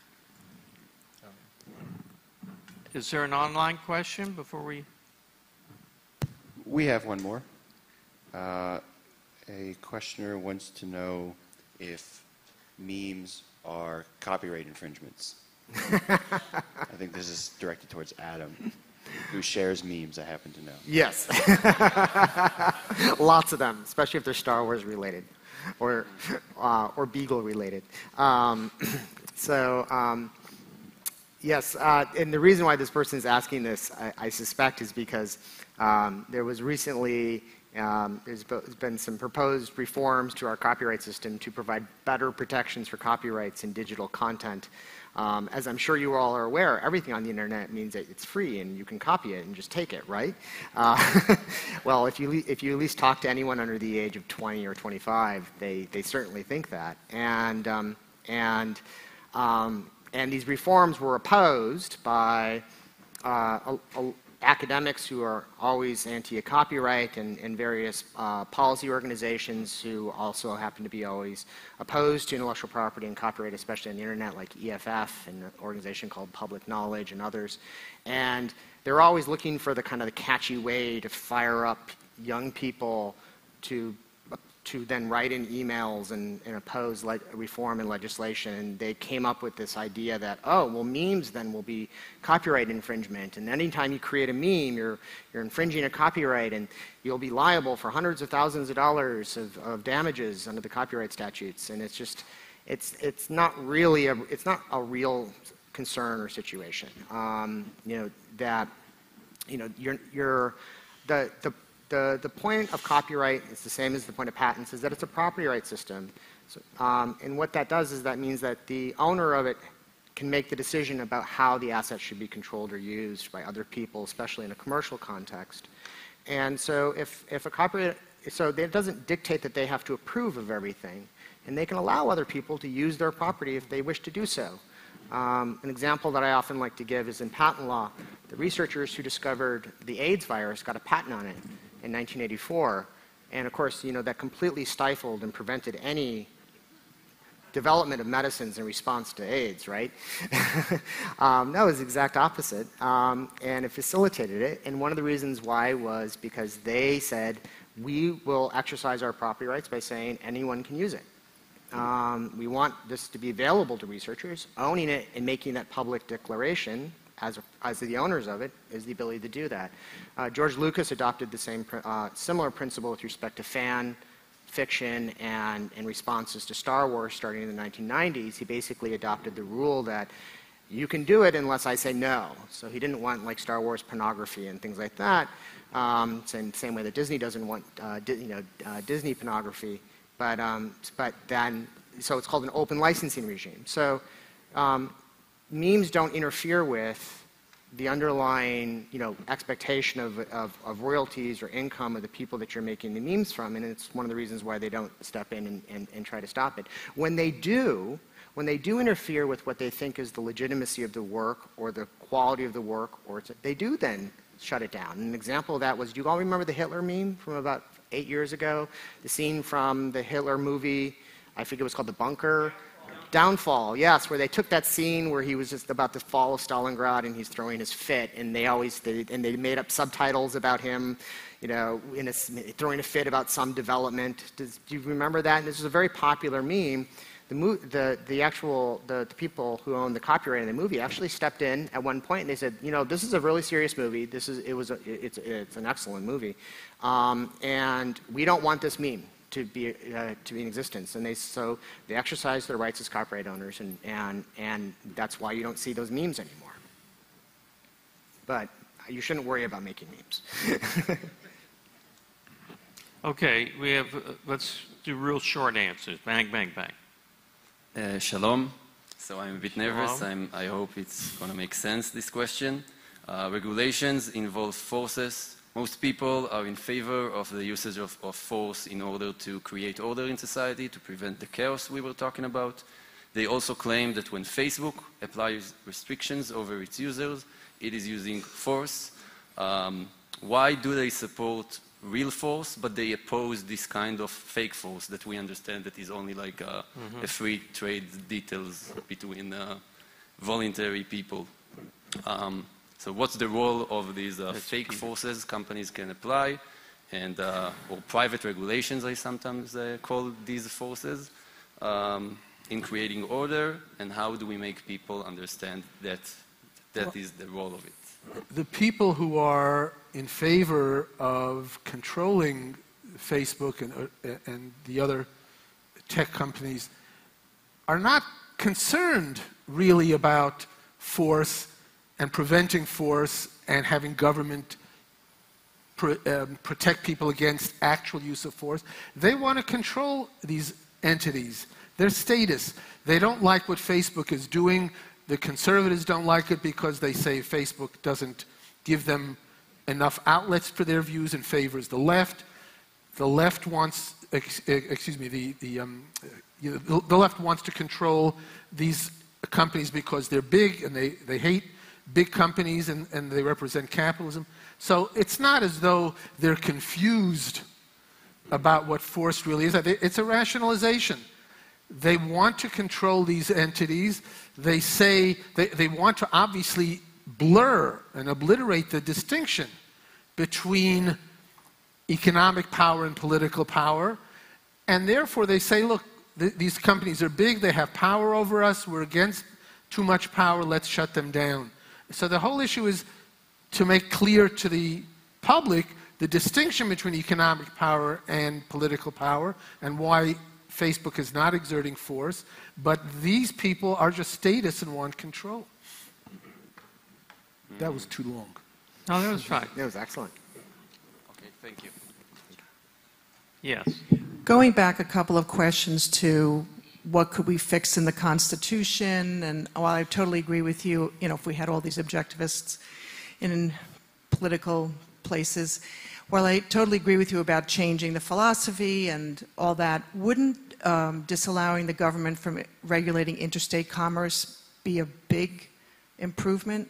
Speaker 3: Is there an online question before we...
Speaker 6: We have one more. Uh, a questioner wants to know if memes are copyright infringements. I think this is directed towards Adam, who shares memes, I happen to know.
Speaker 4: Yes. Lots of them, especially if they're Star Wars related or, uh, or Beagle related. Um, so, um, yes, uh, and the reason why this person is asking this, I, I suspect, is because um, there was recently, um, there's been some proposed reforms to our copyright system to provide better protections for copyrights in digital content. Um, as I'm sure you all are aware, everything on the internet means that it's free and you can copy it and just take it, right? Uh, well, if you, if you at least talk to anyone under the age of twenty or twenty-five, they, they certainly think that. And, um, and, um, and these reforms were opposed by uh, a, a, academics who are always anti-copyright and, and various uh, policy organizations who also happen to be always opposed to intellectual property and copyright, especially on the internet, like E F F and an organization called Public Knowledge and others. And they're always looking for the kind of the catchy way to fire up young people to to then write in emails and, and oppose le reform and legislation. And they came up with this idea that, oh, well, memes then will be copyright infringement. And anytime you create a meme, you're, you're infringing a copyright, and you'll be liable for hundreds of thousands of dollars of, of damages under the copyright statutes. And it's just, it's, it's not really a, it's not a real concern or situation. Um, you know, that, you know, you're, you're the, the, The, the point of copyright is the same as the point of patents, is that it's a property right system. So, um, and what that does is that means that the owner of it can make the decision about how the asset should be controlled or used by other people, especially in a commercial context. And so if, if a copyright, so it doesn't dictate that they have to approve of everything, and they can allow other people to use their property if they wish to do so. Um, an example that I often like to give is in patent law. The researchers who discovered the AIDS virus got a patent on it in nineteen eighty-four, and of course, you know, that completely stifled and prevented any development of medicines in response to AIDS, right? um, no, it was the exact opposite. Um, and it facilitated it. And one of the reasons why was because they said, we will exercise our property rights by saying anyone can use it. Um, we want this to be available to researchers. Owning it and making that public declaration as, a, as the owners of it is the ability to do that. Uh, George Lucas adopted the same, uh, similar principle with respect to fan fiction and, and responses to Star Wars starting in the nineteen nineties. He basically adopted the rule that you can do it unless I say no. So he didn't want like Star Wars pornography and things like that. Um, same, same way that Disney doesn't want uh, di you know, uh, Disney pornography. But, um, but then, so it's called an open licensing regime. So um, memes don't interfere with the underlying, you know, expectation of, of, of royalties or income of the people that you're making the memes from, and it's one of the reasons why they don't step in and, and, and try to stop it. When they do, when they do interfere with what they think is the legitimacy of the work or the quality of the work, or it's, they do then shut it down. And an example of that was, do you all remember the Hitler meme from about eight years ago? The scene from the Hitler movie, I think it was called The Bunker. Downfall, yes, where they took that scene where he was just about to fall of Stalingrad and he's throwing his fit, and they always they, and they made up subtitles about him, you know, in a, throwing a fit about some development. Does, do you remember that? And this is a very popular meme. The, mo the, the actual the, the people who own the copyright in the movie actually stepped in at one point and they said, you know, this is a really serious movie. This is it was a, it's it's an excellent movie, um, and we don't want this meme to be uh, to be in existence, and they so they exercise their rights as copyright owners, and and and that's why you don't see those memes anymore. But you shouldn't worry about making memes.
Speaker 3: Okay, we have. Uh, let's do real short answers. Bang, bang, bang.
Speaker 17: Uh, shalom. So I'm a bit nervous.
Speaker 3: Shalom.
Speaker 17: I'm, I hope it's going to make sense, this question. Uh, regulations involve forces. Most people are in favor of the usage of, of force in order to create order in society, to prevent the chaos we were talking about. They also claim that when Facebook applies restrictions over its users, it is using force. Um, why do they support real force, but they oppose this kind of fake force that we understand that is only like a, mm-hmm. a free trade details between uh, voluntary people? Um, So what's the role of these uh, fake forces companies can apply, and uh, or private regulations, I sometimes uh, call these forces, um, in creating order, and how do we make people understand that that
Speaker 2: well,
Speaker 17: is the role of it?
Speaker 2: The people who are in favor of controlling Facebook and, uh, and the other tech companies are not concerned really about force and preventing force and having government pr um, protect people against actual use of force. They want to control these entities, their status. They don't like what Facebook is doing. The conservatives don't like it because they say Facebook doesn't give them enough outlets for their views and favors the left. The left wants, ex excuse me, the, the, um, you know, the left wants to control these companies because they're big and they, they hate big companies and, and they represent capitalism. So it's not as though they're confused about what force really is. It's a rationalization. They want to control these entities. They say they, they want to obviously blur and obliterate the distinction between economic power and political power. And therefore they say, look, th these companies are big, they have power over us, we're against too much power, let's shut them down. So the whole issue is to make clear to the public the distinction between economic power and political power and why Facebook is not exerting force, but these people are just status and want control. That was too long.
Speaker 3: No, that was fine.
Speaker 4: That was excellent.
Speaker 17: Okay, thank you.
Speaker 3: Yes.
Speaker 18: Going back a couple of questions to what could we fix in the Constitution, and while I totally agree with you, you know, if we had all these objectivists in political places, while I totally agree with you about changing the philosophy and all that, wouldn't um, disallowing the government from regulating interstate commerce be a big improvement?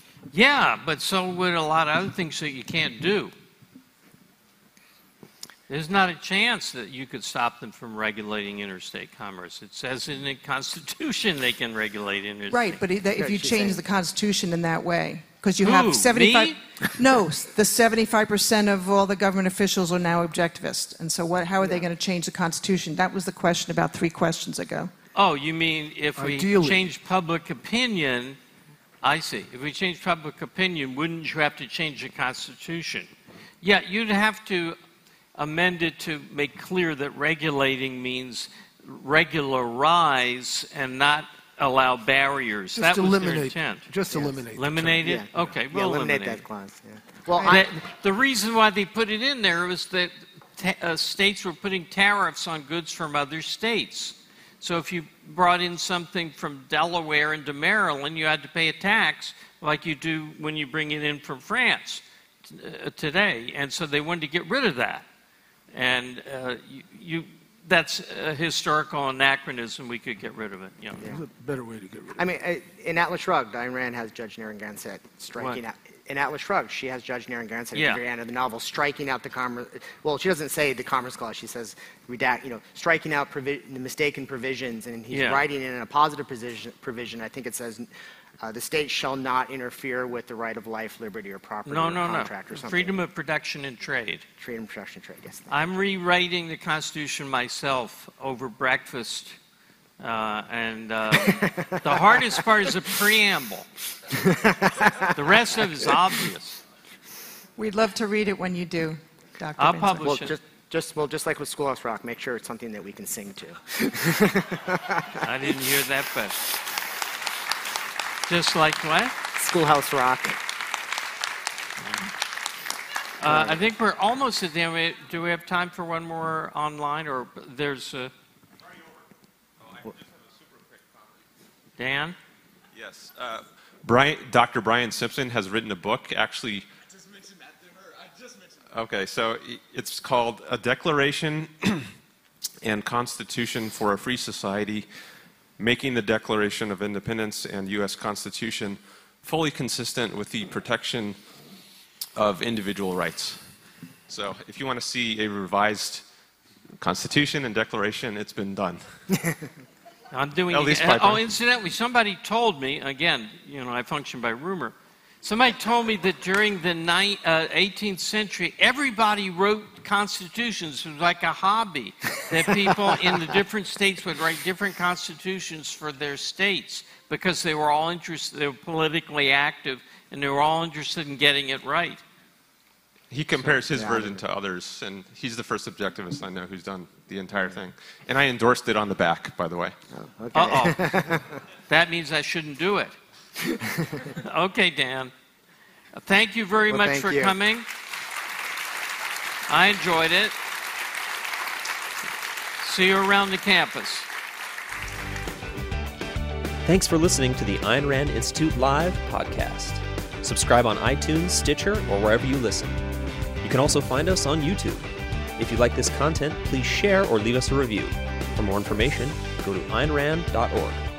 Speaker 3: Yeah, but so would a lot of other things that you can't do. There's not a chance that you could stop them from regulating interstate commerce. It says in the Constitution they can regulate interstate.
Speaker 18: Right, but if if you
Speaker 3: She's
Speaker 18: change
Speaker 3: saying-
Speaker 18: the Constitution in that way, because you
Speaker 3: Who,
Speaker 18: have seventy-five.
Speaker 3: me?
Speaker 18: No, the seventy-five percent of all the government officials are now objectivists, and so what? How are they going to change the Constitution? That was the question about three questions ago.
Speaker 3: Oh, you mean if we
Speaker 18: Ideally.
Speaker 3: change public opinion? I see. If we change public opinion, wouldn't you have to change the Constitution? Yeah, you'd have to amend it to make clear that regulating means regularize and not allow barriers.
Speaker 2: Just
Speaker 3: that was
Speaker 2: eliminate-
Speaker 3: their intent.
Speaker 2: just Yes. eliminate the term.
Speaker 3: Eliminate it?
Speaker 2: Yeah.
Speaker 3: Okay,
Speaker 2: Yeah,
Speaker 3: we'll
Speaker 2: eliminate
Speaker 3: eliminate
Speaker 2: that
Speaker 3: it.
Speaker 2: clause, yeah.
Speaker 3: Well,
Speaker 2: Well, I-
Speaker 3: the reason why they put it in there was that ta- uh, states were putting tariffs on goods from other states. So if you brought in something from Delaware into Maryland, you had to pay a tax like you do when you bring it in from France t- uh, today. And so they wanted to get rid of that. And uh, you, you, that's a historical anachronism. We could get rid of it. You know.
Speaker 2: There's a better way to get rid of it.
Speaker 4: I mean, uh, in Atlas Shrugged, Ayn Rand has Judge Narragansett striking
Speaker 3: What?
Speaker 4: out. In Atlas Shrugged, she has Judge Narragansett
Speaker 3: Yeah.
Speaker 4: at the very end of the novel striking out the commerce. Well, she doesn't say the Commerce Clause. She says, redact, you know, striking out provi- the mistaken provisions, and he's
Speaker 3: Yeah.
Speaker 4: writing in a positive provision. Provision. I think it says, uh, the state shall not interfere with the right of life, liberty, or property,
Speaker 3: No,
Speaker 4: or
Speaker 3: no, no.
Speaker 4: contract, or something.
Speaker 3: Freedom of production and trade.
Speaker 4: Freedom of production and trade. Yes.
Speaker 3: I'm rewriting the Constitution myself over breakfast. Uh, and uh, the hardest part is the preamble. The rest of it is obvious.
Speaker 18: We'd love to read it when you do, Doctor
Speaker 3: I'll
Speaker 18: Vincent.
Speaker 3: publish
Speaker 4: Well,
Speaker 3: it.
Speaker 4: just, just, well, just like with Schoolhouse Rock, make sure it's something that we can sing to.
Speaker 3: I didn't hear that, but just like what?
Speaker 4: Schoolhouse Rock.
Speaker 3: Uh, I think we're almost at the end. We- Do we have time for one more online, or there's a... Dan?
Speaker 19: Yes. Uh, Brian, Doctor Brian Simpson has written a book, actually.
Speaker 20: I just mentioned that to her. I just mentioned
Speaker 19: Okay, so i- it's called A Declaration and Constitution for a Free Society, Making the Declaration of Independence and U S Constitution Fully Consistent with the Protection of Individual Rights. So if you want to see a revised Constitution and Declaration, it's been done.
Speaker 3: I'm doing
Speaker 19: At
Speaker 3: it.
Speaker 19: least
Speaker 3: again.
Speaker 19: by
Speaker 3: Oh,
Speaker 19: Brian.
Speaker 3: incidentally, somebody told me, again, you know, I function by rumor. Somebody told me that during the ni- uh, eighteenth century, everybody wrote constitutions. It was like a hobby, that people in the different states would write different constitutions for their states because they were all interested, they were politically active, and they were all interested in getting it right.
Speaker 19: He compares his
Speaker 3: Yeah.
Speaker 19: version to others, and he's the first objectivist I know who's done the entire thing. And I endorsed it on the back, by the way.
Speaker 3: Uh-oh. That means I shouldn't do it. Okay, Dan. Thank you very
Speaker 4: Well,
Speaker 3: much
Speaker 4: thank
Speaker 3: for
Speaker 4: you.
Speaker 3: coming. I enjoyed it. See you around the campus.
Speaker 1: Thanks for listening to the Ayn Rand Institute Live podcast. Subscribe on iTunes, Stitcher, or wherever you listen. You can also find us on YouTube. If you like this content, please share or leave us a review. For more information, go to ayn rand dot org.